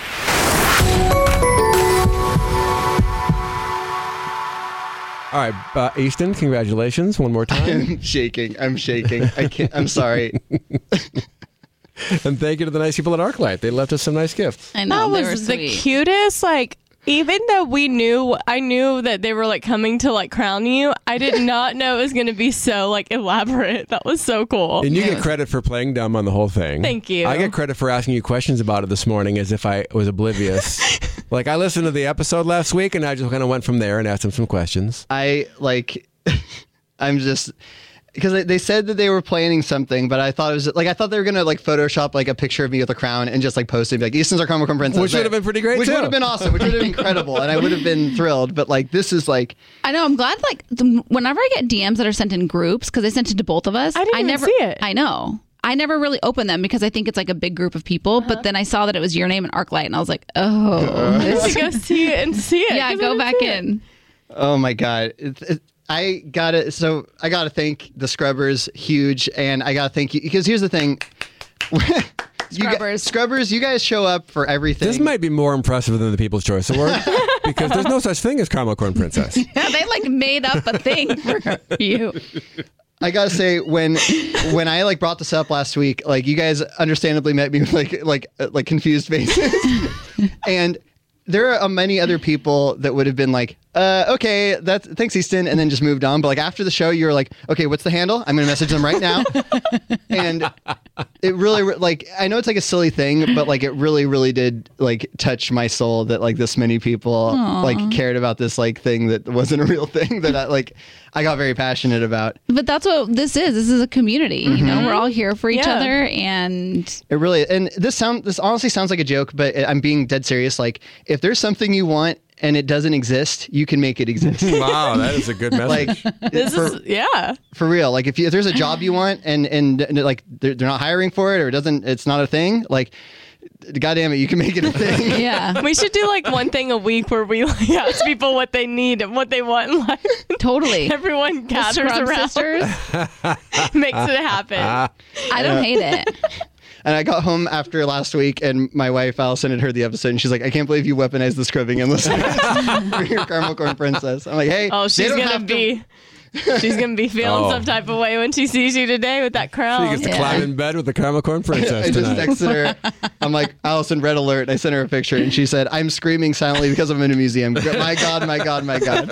All right, uh, Easton, congratulations one more time. I'm shaking. I'm shaking. I can't. I'm sorry. And thank you to the nice people at ArcLight. They left us some nice gifts. I know. That they were was the sweet. cutest. Like, even though we knew, I knew that they were like coming to like crown you, I did not know it was going to be so like elaborate. That was so cool. And you get credit for playing dumb on the whole thing. Thank you. I get credit for asking you questions about it this morning as if I was oblivious. Like, I listened to the episode last week and I just kind of went from there and asked him some questions. I like. I'm just because they, they said that they were planning something, but I thought it was like I thought they were gonna like Photoshop like a picture of me with a crown and just like post it, and be like Easton's our Comic Con princess, Which would have been pretty great, which too. would have been awesome, which would have been incredible, and I would have been thrilled. But like this is like I know. I'm glad. Like the, whenever I get D Ms that are sent in groups, because they sent it to both of us. I didn't even never see it. I know. I never really open them because I think it's like a big group of people. Uh-huh. But then I saw that it was your name and ArcLight, and I was like, oh, I have to go see it and see it. yeah. 'cause I Go didn't back see it. in. oh my god. It, it, I gotta so I gotta thank the Scrubbers huge, and I gotta thank you because here's the thing. You gu- Scrubbers. Scrubbers, you guys show up for everything. This might be more impressive than the People's Choice Award because there's no such thing as Caramel Corn Princess. Yeah, they like made up a thing for you. I gotta say, when when I like brought this up last week, like you guys understandably met me with like like uh, like confused faces, and there are many other people that would have been like, uh, okay, that's thanks, Easton, and then just moved on. But like after the show, you were like, okay, what's the handle? I'm gonna message them right now, and it really like I know it's like a silly thing, but like it really really did like touch my soul that like this many people like cared about this like thing that wasn't a real thing that I like I got very passionate about. But that's what this is. This is a community. You know, we're all here for each Yeah. other, and It really and this sound this honestly sounds like a joke, but I'm being dead serious. Like if there's something you want and it doesn't exist, you can make it exist. Wow, that is a good message. Like This for, is, yeah. for real. Like if, you, if there's a job you want and and, and like they're, they're not hiring for it or it doesn't, it's not a thing. Like, goddamn it, you can make it a thing. yeah, We should do like one thing a week where we like ask people what they need and what they want in life. totally. Everyone gathers Scrub around, sisters. makes it happen. I don't hate it. And I got home after last week, and my wife Allison had heard the episode, and she's like, "I can't believe you weaponized the scrubbing and listeners for your caramel corn princess." I'm like, "Hey, Oh, they she's don't gonna have to- be. She's gonna be feeling Oh. some type of way when she sees you today with that She crown. gets to Yeah. climb in bed with the caramel corn princess I just tonight. texted her. I'm like, Allison, red alert. I sent her a picture, and she said, "I'm screaming silently because I'm in a museum. My God, my God, my God."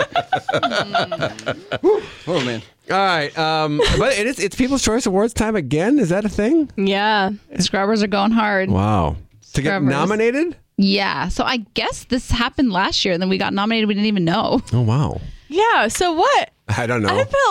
Whew. Oh man. All right, um, but it is, it's People's Choice Awards time again. Is that a thing? Yeah. Scrubbers are going hard. Wow. To get Scrubbers. nominated? Yeah. So I guess this happened last year. Then we got nominated. We didn't even know. Oh, wow. Yeah. So what? I don't know. I felt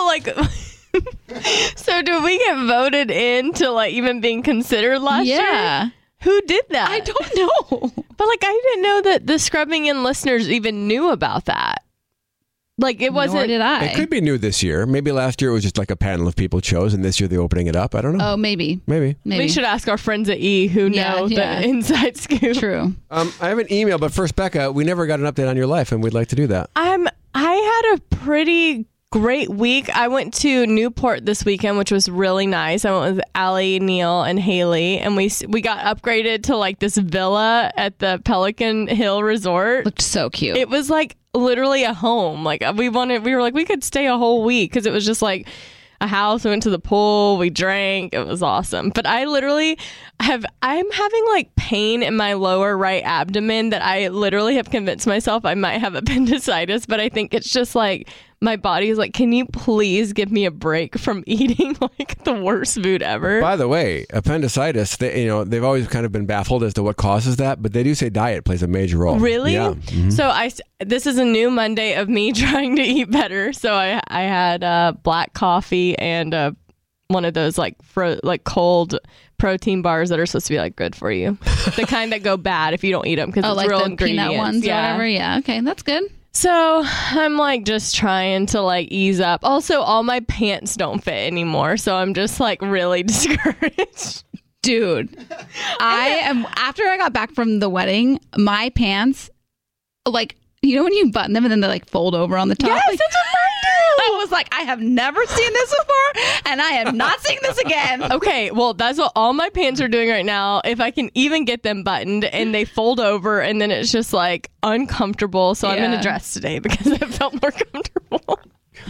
like. So did we get voted in to like even being considered last year? Yeah. Who did that? I don't know. But like I didn't know that the scrubbing in listeners even knew about that. Like it wasn't. Nor did I. It could be new this year. Maybe last year it was just like a panel of people chose, and this year they're opening it up. I don't know. Oh, maybe. Maybe. Maybe. We should ask our friends at E who Yeah, know yeah. the inside scoop. True. Um, I have an email, but first, Becca, we never got an update on your life, and we'd like to do that. I'm. I had a pretty great week. I went to Newport this weekend, which was really nice. I went with Allie, Neil, and Haley, and we we got upgraded to like this villa at the Pelican Hill Resort. Looked so cute. It was like literally a home. Like we wanted, we were like we could stay a whole week because it was just like a house. We went to the pool, we drank. It was awesome. But I literally have, I'm having like pain in my lower right abdomen that I literally have convinced myself I might have appendicitis. But I think it's just like my body is like, can you please give me a break from eating like the worst food ever? By the way, appendicitis, they, you know, they've always kind of been baffled as to what causes that, but they do say diet plays a major role. Really? Yeah. Mhm. So I, this is a new Monday of me trying to eat better. So I, I had uh, black coffee and uh, one of those like fro- like cold protein bars that are supposed to be like good for you, the kind that go bad if you don't eat them because oh, it's like real the ingredients. peanut ones yeah. or whatever. Yeah. Okay. That's good. So I'm like just trying to like ease up. Also, all my pants don't fit anymore, so I'm just like really discouraged. Dude, I am, after I got back from the wedding, my pants, like, you know when you button them and then they like fold over on the top? Yes, Like, that's what I do. I was like, I have never seen this before, and I am not seeing this again. Okay, well, that's what all my pants are doing right now. If I can even get them buttoned and they fold over and then it's just like uncomfortable. So I'm in Yeah. a dress today because it felt more comfortable.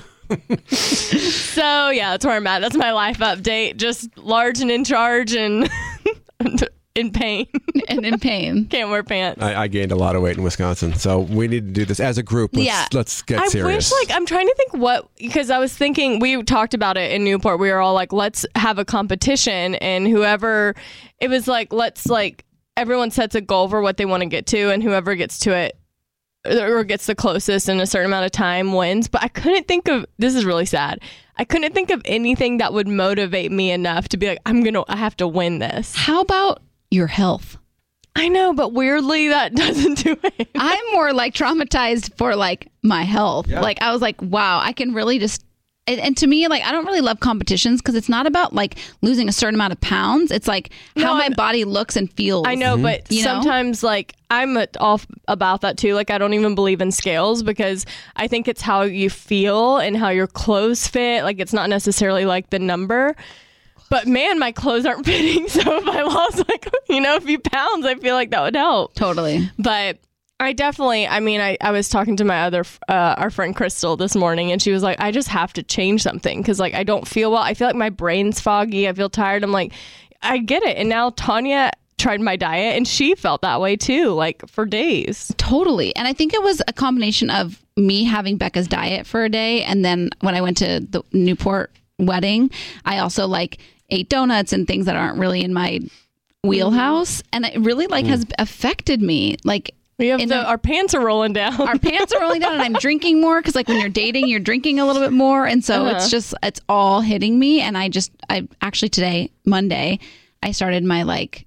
So yeah, that's where I'm at. That's my life update. Just large and in charge and in pain. And in pain. Can't wear pants. I, I gained a lot of weight in Wisconsin, so we need to do this as a group. Let's, Yeah. let's get I serious. wish, like, I'm trying to think what, because I was thinking, we talked about it in Newport. We were all like, let's have a competition, and whoever, it was like, let's, like, everyone sets a goal for what they want to get to, and whoever gets to it or gets the closest in a certain amount of time wins. But I couldn't think of, this is really sad. I couldn't think of anything that would motivate me enough to be like, I'm going to, I have to win this. How about your health? I know, but weirdly, that doesn't do it. I'm more like traumatized for like my health. Yeah. Like I was like, wow, I can really just, and, and to me, like I don't really love competitions because it's not about like losing a certain amount of pounds. It's like how No, my I'm- body looks and feels. I know, but You know? sometimes like I'm a- all about that too. Like I don't even believe in scales because I think it's how you feel and how your clothes fit. Like it's not necessarily like the number. But man, my clothes aren't fitting. So if I lost like, you know, a few pounds, I feel like that would help. Totally. But I definitely, I mean, I, I was talking to my other, uh, our friend Crystal this morning, and she was like, I just have to change something because like I don't feel well. I feel like my brain's foggy. I feel tired. I'm like, I get it. And now Tanya tried my diet and she felt that way too, like for days. Totally. And I think it was a combination of me having Becca's diet for a day. And then when I went to the Newport wedding, I also like ate donuts and things that aren't really in my wheelhouse. And it really like has affected me. Like We have in the, a- our pants are rolling down. our pants are rolling down and I'm drinking more because like when you're dating, you're drinking a little bit more. And so Uh-huh. it's just, it's all hitting me. And I just, I actually today, Monday, I started my like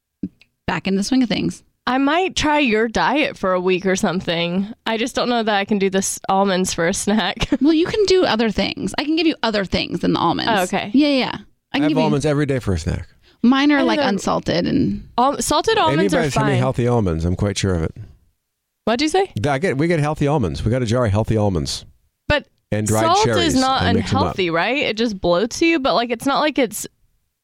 back in the swing of things. I might try your diet for a week or something. I just don't know that I can do this almonds for a snack. Well, you can do other things. I can give you other things than the almonds. Oh, okay. Yeah, yeah. I I can have give you, almonds every day for a snack. mine are I like don't- unsalted and Al- salted almonds Amy are buys me fine. healthy almonds. I'm quite sure of it. What'd you say? I get we get healthy almonds. We got a jar of healthy almonds But and dried salt cherries. is not and mix 'em up. unhealthy, right? It just bloats you, but like it's not like it's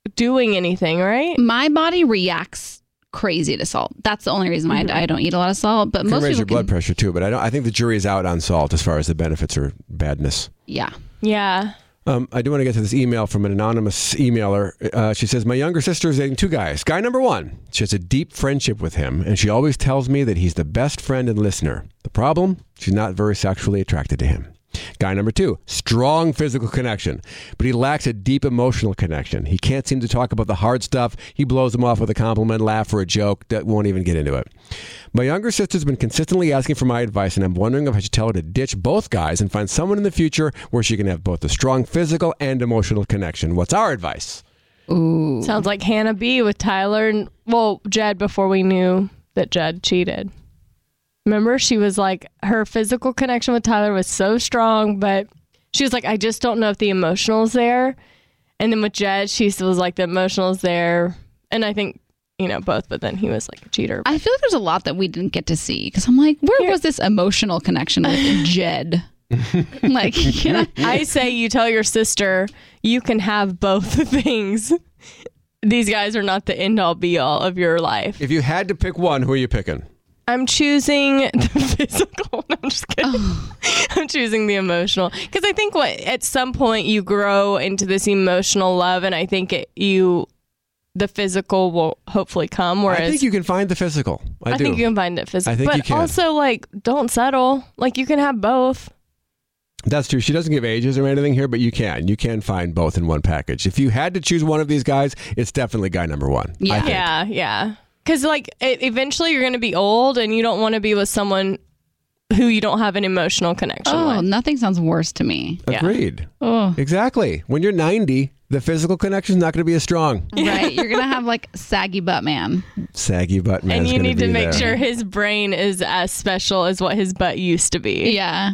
doing anything, right? My body reacts crazy to salt. That's the only reason why Mm-hmm. I, I don't eat a lot of salt. But It can most raise people your blood can, pressure too, but I don't. I think the jury is out on salt as far as the benefits or badness. Yeah. Yeah. Um, I do want to get to this email from an anonymous emailer. Uh, she says, my younger sister is dating two guys. Guy number one, she has a deep friendship with him, and she always tells me that he's the best friend and listener. The problem? She's not very sexually attracted to him. Guy number two, strong physical connection, but he lacks a deep emotional connection. He can't seem to talk about the hard stuff. He blows them off with a compliment, laugh, or a joke that won't even get into it. My younger sister's been consistently asking for my advice, and I'm wondering if I should tell her to ditch both guys and find someone in the future where she can have both a strong physical and emotional connection. What's our advice? Ooh. Sounds like Hannah B with Tyler and, well, Jed before we knew that Jed cheated. Remember, she was like, her physical connection with Tyler was so strong, but she was like, I just don't know if the emotional is there. And then with Jed, she still was like, the emotional is there. And I think, you know, both, but then he was like a cheater. I feel like there's a lot that we didn't get to see because I'm like, where was this emotional connection with Jed? Like, you know, I say you tell your sister you can have both things. These guys are not the end all be all of your life. If you had to pick one, who are you picking? I'm choosing the physical. No, I'm just kidding. Oh. I'm choosing the emotional because I think what at some point you grow into this emotional love, and I think it, you, the physical will hopefully come. Whereas I think you can find the physical. I, I do. think you can find it physical, I think but you can. also like don't settle. Like you can have both. That's true. She doesn't give ages or anything here, but you can. You can find both in one package. If you had to choose one of these guys, it's definitely guy number one. Yeah. I think. Yeah, yeah. Because like it, eventually you're going to be old, and you don't want to be with someone who you don't have an emotional connection oh, with. nothing sounds worse to me. Yeah. Agreed. Oh, Exactly. When you're ninety, the physical connection is not going to be as strong. right. You're gonna have like saggy butt man. Saggy butt man. And you need to be make there. sure his brain is as special as what his butt used to be. Yeah.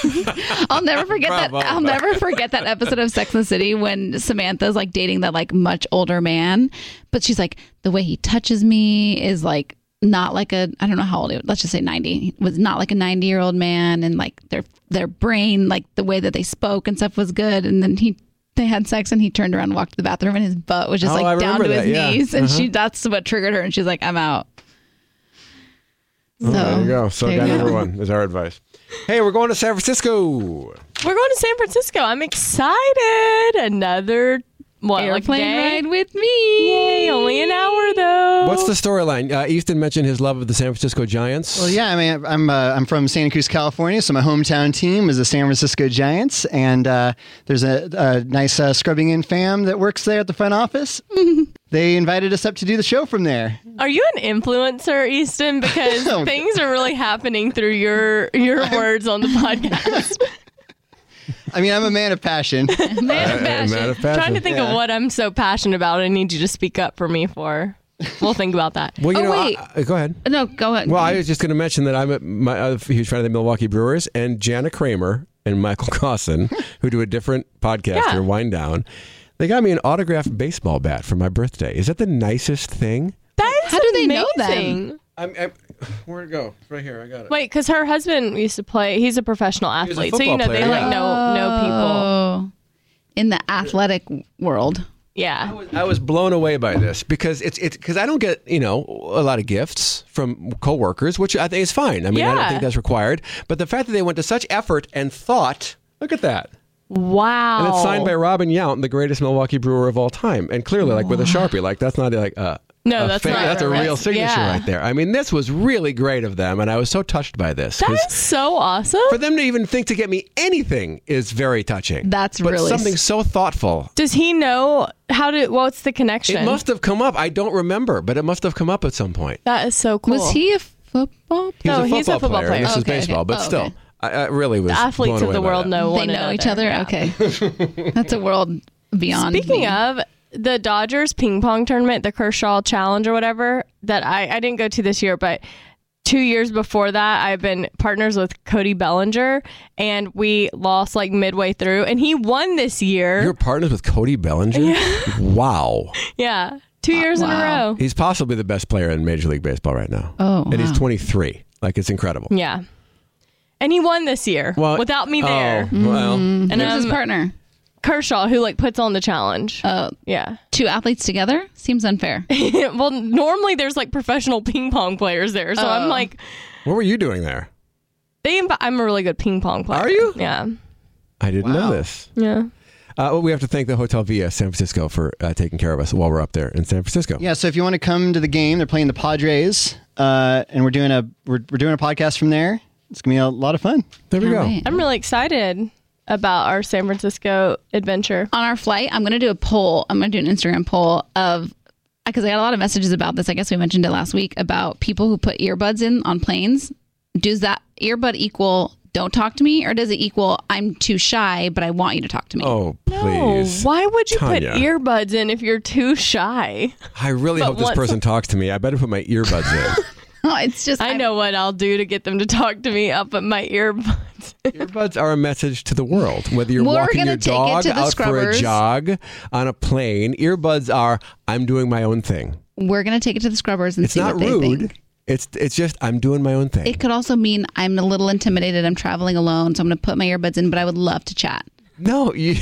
I'll never forget that. Bravo. I'll never forget that episode of Sex and the City when Samantha's like dating that like much older man, but she's like, the way he touches me is like not like a, I don't know how old he was, let's just say ninety. He was not like a ninety year old man, and like their their brain, like the way that they spoke and stuff was good. And then he they had sex and he turned around and walked to the bathroom and his butt was just Oh, I like down remember to his that, yeah. knees, and Uh-huh. she that's what triggered her, and she's like, I'm out. So Oh, there you go. So there guy you number go. one is our advice. Hey, we're going to San Francisco. We're going to San Francisco. I'm excited. Another what, like Airplane day? ride with me. Yay, only an hour though. What's the storyline? Uh, Easton mentioned his love of the San Francisco Giants. Well, yeah, I mean, I'm uh, I'm from Santa Cruz, California, so my hometown team is the San Francisco Giants, and uh, there's a, a nice uh, scrubbing in fam that works there at the front office. They invited us up to do the show from there. Are you an influencer, Easton? Because Oh, things are really happening through your your words on the podcast. I mean, I'm a man of passion. Man of Uh, passion. man of passion. Trying to think Yeah. of what I'm so passionate about. I need you to speak up for me for. We'll think about that. Well, you Oh, know, wait. I- I- go ahead. No, go ahead. Well, I was just going to mention that I'm a, my, a huge fan of the Milwaukee Brewers, and Jana Kramer and Michael Cosson, who do a different podcast Yeah. here, Wind Down, they got me an autographed baseball bat for my birthday. Is that the nicest thing? That is How do they know amazing. them? I'm, I'm, where'd it go? It's right here. I got it. Wait, because her husband used to play. He's a professional was a athlete, so you football know they player, like yeah. know know people. Oh, in the athletic world. Yeah, I was blown away by this because it's it's because I don't get you know a lot of gifts from coworkers, which I think is fine. I mean, I don't Yeah. think that's required. But the fact that they went to such effort and thought, look at that, wow. and it's signed by Robin Yount, the greatest Milwaukee brewer of all time, and clearly like with a Sharpie, like that's not like a No, a that's fake- not that's a right. real signature Yeah. right there. I mean, this was really great of them, and I was so touched by this. That 'cause is so awesome. for them to even think to get me anything is very touching. That's but really something s- so thoughtful. Does he know how to? What's the connection? It must have come up. I don't remember, but it must have come up at some point. That is so cool. Was he a football? He was No, a he's a football, football player, player. and this is Okay, baseball, okay. but Oh, still, okay. I, I really was. The athletes blown of the away by world that. know They one know another. each other. Yeah. Okay, that's a world beyond. Speaking me. of the Dodgers ping pong tournament, the Kershaw Challenge or whatever, that I, I didn't go to this year, but two years before that, I've been partners with Cody Bellinger, and we lost like midway through, and he won this year. You're partners with Cody Bellinger? Wow. yeah, two years in a wow. row. He's possibly the best player in Major League Baseball right now. Oh, And he's wow. twenty-three. Like, it's incredible. Yeah, and he won this year Well, without me there. Oh, well. And Who's his um, partner? Kershaw, who like puts on the challenge. Uh, Yeah. two athletes together seems unfair. Well, normally there's like professional ping pong players there, so I'm Oh. like, What were you doing there? they. Inv- I'm a really good ping pong player. Are you? Yeah. I didn't know this. Yeah. Uh, well, we have to thank the Hotel Via San Francisco for uh, taking care of us while we're up there in San Francisco. Yeah, so if you want to come to the game, they're playing the Padres, uh, and we're doing a we're, we're doing a podcast from there. It's gonna be a lot of fun. There we Can't go. wait. I'm really excited about our San Francisco adventure. On our flight, I'm going to do a poll. I'm going to do an Instagram poll of, because I got a lot of messages about this. I guess we mentioned it last week about people who put earbuds in on planes. Does that earbud equal don't talk to me, or does it equal I'm too shy, but I want you to talk to me? Oh, No, please. why would you Tanya. put earbuds in if you're too shy? I really But hope this once- person talks to me. I better put my earbuds in. Oh, it's just I know what I'll do to get them to talk to me. I'll put my earbuds. Earbuds are a message to the world. Whether you're We're walking gonna your take it dog to the out for a scrubbers. jog on a plane, earbuds are I'm doing my own thing. We're going to take it to the scrubbers and It's see not what they rude. think. It's it's just I'm doing my own thing. It could also mean I'm a little intimidated. I'm traveling alone, so I'm going to put my earbuds in, but I would love to chat. no, you,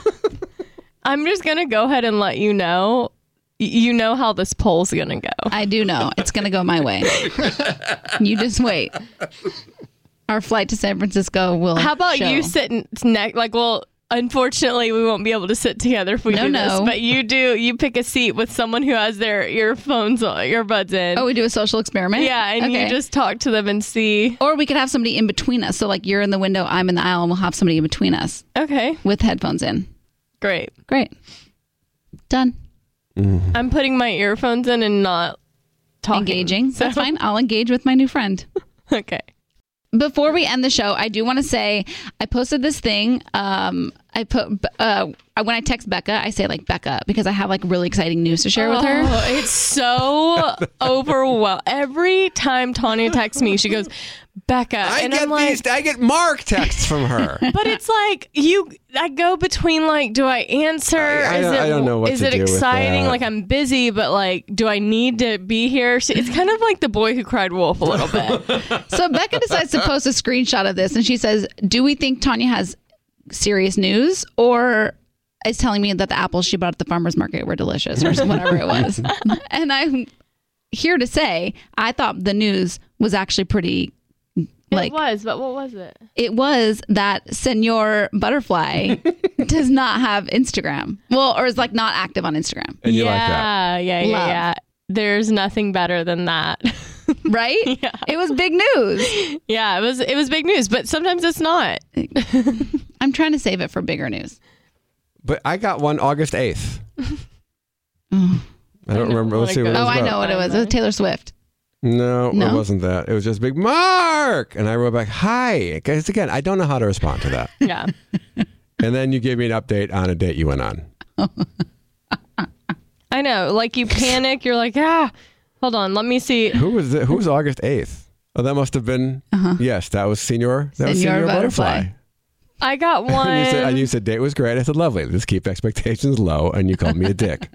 I'm just going to go ahead and let you know. y- You know how this poll's going to go. I do know it's going to go my way. You just wait. Our flight to San Francisco will. How about show. you sit next? Like, well, unfortunately, we won't be able to sit together if we No, do this. no. But you do. You pick a seat with someone who has their earphones, earbuds in. Oh, we do a social experiment? yeah, and Okay. you just talk to them and see. Or we could have somebody in between us. So, like, you're in the window, I'm in the aisle, and we'll have somebody in between us Okay, with headphones in. great. Great. Done. I'm putting my earphones in and not talking. Engaging. So- That's fine. I'll engage with my new friend. Okay. Before we end the show, I do want to say I posted this thing. Um, I put uh, when I text Becca, I say like Becca because I have like really exciting news to share with her. Oh, it's so overwhelming. Every time Tanya texts me, she goes, Becca. I and get I'm like, these. I get Mark texts from her. but it's like you. I go between like, do I answer? I- I is don't- it I don't know what is to it do with exciting? that. Like I'm busy, but like, do I need to be here? So it's kind of like the boy who cried wolf a little bit. So Becca decides to post a screenshot of this, and she says, "Do we think Tanya has serious news, or is telling me that the apples she bought at the farmer's market were delicious, or whatever it was?" And I'm here to say, I thought the news was actually pretty. Like it was, but what was it? it was that Senor Butterfly does not have Instagram. Well, or is like not active on Instagram, And you yeah, like that. yeah, yeah, Love. yeah. There's nothing better than that. right? Yeah. It was big news. Yeah, it was it was big news, but sometimes it's not. I'm trying to save it for bigger news. But I got one August eighth. I don't know remember. Let's what see it what it Oh, was I about. know what it was. It was Taylor Swift. No, No? it wasn't that. It was just big Mark. And I wrote back, hi. Because again, I don't know how to respond to that. Yeah. And then you gave me an update on a date you went on. I know. Like you panic, you're like, ah, hold on, let me see. Who was it? Who was August eighth? Oh, that must have been, yes, that was Senior, that was Senor Senior Butterfly. Butterfly. I got one. And you, said, and you said date was great. I said lovely. Let's keep expectations low. And you called me a dick.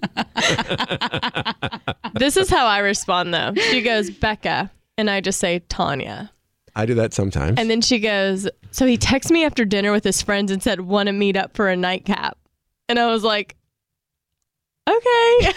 This is how I respond though. She goes, Becca. And I just say, Tanya. I do that sometimes. And then she goes, so he texted me after dinner with his friends and said, want to meet up for a nightcap. And I was like, okay.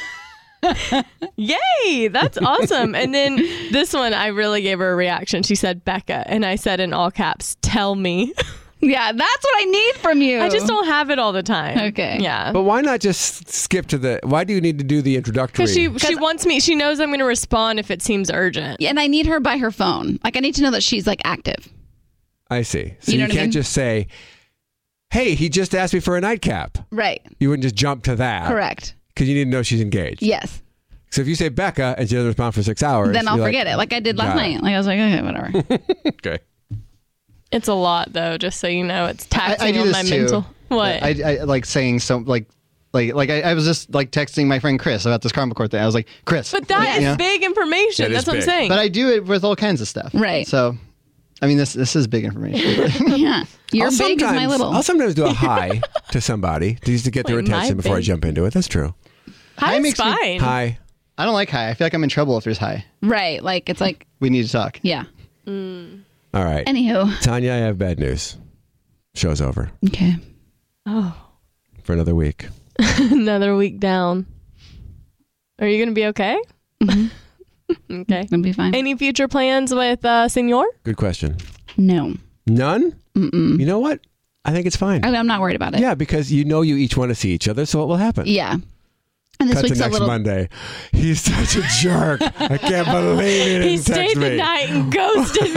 Yay, that's awesome. And then this one, I really gave her a reaction. She said, Becca. And I said in all caps, tell me. Yeah, that's what I need from you. I just don't have it all the time. Okay. Yeah. But why not just skip to the, why do you need to do the introductory? Because she, she wants me, she knows I'm going to respond if it seems urgent. And I need her by her phone. Like, I need to know that she's like active. I see. So You you, know what I can't mean? just say, hey, he just asked me for a nightcap. Right. You wouldn't just jump to that. Correct. Because you need to know she's engaged. Yes. So if you say Becca and she doesn't respond for six hours, Then I'll you're forget like, it, like I did last got night. it. Like I was like, okay, whatever. Okay. It's a lot though, just so you know. It's I, taxing I do on this my too. mental. What? I, I like saying some like like like I, I was just like texting my friend Chris about this caramel court thing. I was like, Chris, but that is you know? big information. That is That's what I'm big. saying. But I do it with all kinds of stuff. Right. So, I mean, this this is big information. Yeah. You're I'll big as my sometimes- little. I'll sometimes do a hi to somebody just to get their Wait, my attention before I big? jump into it. That's true. Hi, makes it's me- fine. Hi. I don't like high. I feel like I'm in trouble if there's high. Right. Like, it's like, We need to talk. yeah. All right. Anywho. Tanya, I have bad news. Show's over. Okay. Oh, for another week. Another week down. Are you going to be okay? Mm-hmm. Okay. It'll be fine. Any future plans with uh, Senor? Good question. No. None? Mm-mm. You know what? I think it's fine. I, I'm not worried about it. Yeah, because you know you each want to see each other, so it will happen. Yeah. And this Cut to week's a next little. Monday. He's such a jerk. I can't believe he didn't He text stayed me. the night and ghosted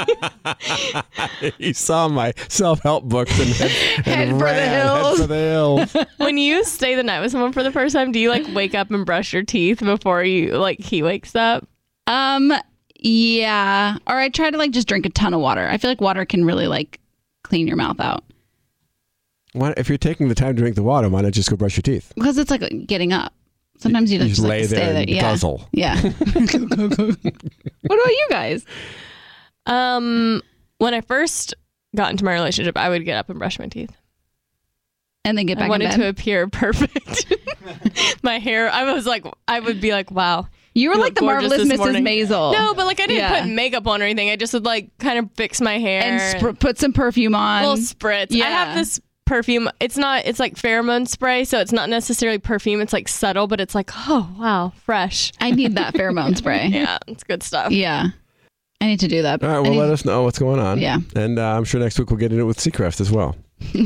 me. He saw my self-help books and head, Head and for the ran, hills. Head for the hills. When you stay the night with someone for the first time, do you like wake up and brush your teeth before you like he wakes up? Um. Yeah. Or I try to like just drink a ton of water. I feel like water can really like clean your mouth out Why, if you're taking the time to drink the water, why not just go brush your teeth? because it's like getting up. Sometimes you, You just just like lay to stay there there. and Yeah. guzzle. Yeah. What about you guys? Um, when I first got into my relationship, I would get up and brush my teeth. And then get I back in wanted bed. to appear perfect. My hair, I was like, I would be like, wow. You were You like look the gorgeous marvelous this Missus morning. Maisel. No, but like I didn't Yeah. put makeup on or anything. I just would like kind of fix my hair and spr- put some perfume on. little spritz. I Yeah. have this perfume. It's not. It's like pheromone spray, so it's not necessarily perfume. It's like subtle, but it's like, oh wow, fresh. I need that pheromone spray. Yeah, it's good stuff. Yeah. I need to do that. All right, I well, need- let us know what's going on. Yeah. And uh, I'm sure next week we'll get into it with Seacrest as well.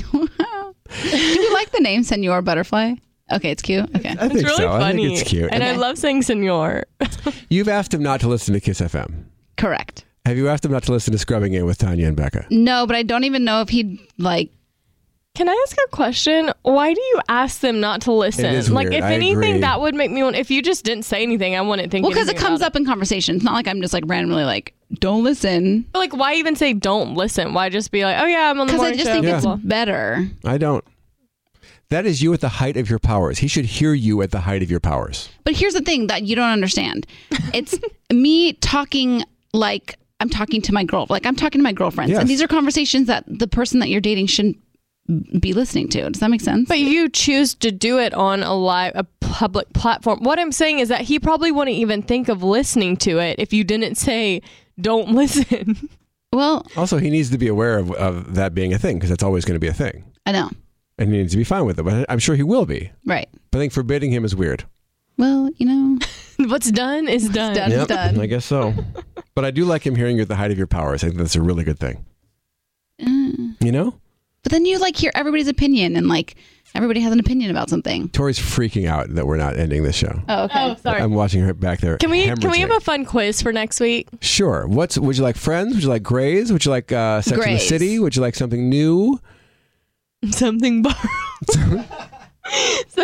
Do you like the name Senor Butterfly? Okay, it's cute. Okay. I think It's really so. I funny. think it's cute. and I Okay. love saying Senor. You've asked him not to listen to Kiss F M. Correct. Have you asked him not to listen to Scrubbing In with Tanya and Becca? No, but I don't even know if he'd like. Can I ask a question? Why do you ask them not to listen? It is like, weird. if I anything, agree. that would make me want. If you just didn't say anything, I wouldn't think. Well, because it anything comes about up in conversation. It's not like I'm just like randomly like, don't listen. But like, why even say don't listen? Why just be like, oh yeah, I'm on the Because I morning just show. think Yeah. it's better. I don't. That is you at the height of your powers. He should hear you at the height of your powers. But here's the thing that you don't understand. It's me talking like I'm talking to my girl, like I'm talking to my girlfriends. Yes. And these are conversations that the person that you're dating shouldn't be listening to. Does that make sense? But you choose to do it on a live, a public platform. What I'm saying is that he probably wouldn't even think of listening to it if you didn't say don't listen. Well, Also, he needs to be aware of, of that being a thing because that's always going to be a thing. I know. And he needs to be fine with it. But I'm sure he will be. Right. But I think forbidding him is weird. Well, you know, What's done is done. done. It's done. I guess so. But I do like him hearing you at the height of your powers. I think that's a really good thing. Uh, You know? but then you like hear everybody's opinion and like everybody has an opinion about something. Tori's freaking out that we're not ending this show. Oh, okay. Oh, sorry. I'm watching her back there. Can we can we have hemorrhaging. a fun quiz for next week? Sure. What's would you like Friends? Would you like Grays? Would you like uh, Sex and the Grays. City? Would you like something new? Something borrowed. so,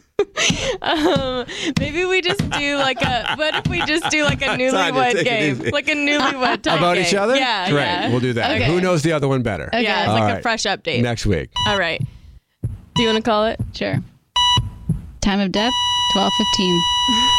um, maybe we just do like a. What if we just do like a Tanya, newlywed take it game, easy. like a newlywed type About game. each other? Yeah, Great. yeah. We'll do that. And Okay. who knows the other one better? Okay. Yeah, it's All like a right. fresh update. Next week. All right. Do you want to call it? Sure. Time of death, twelve fifteen.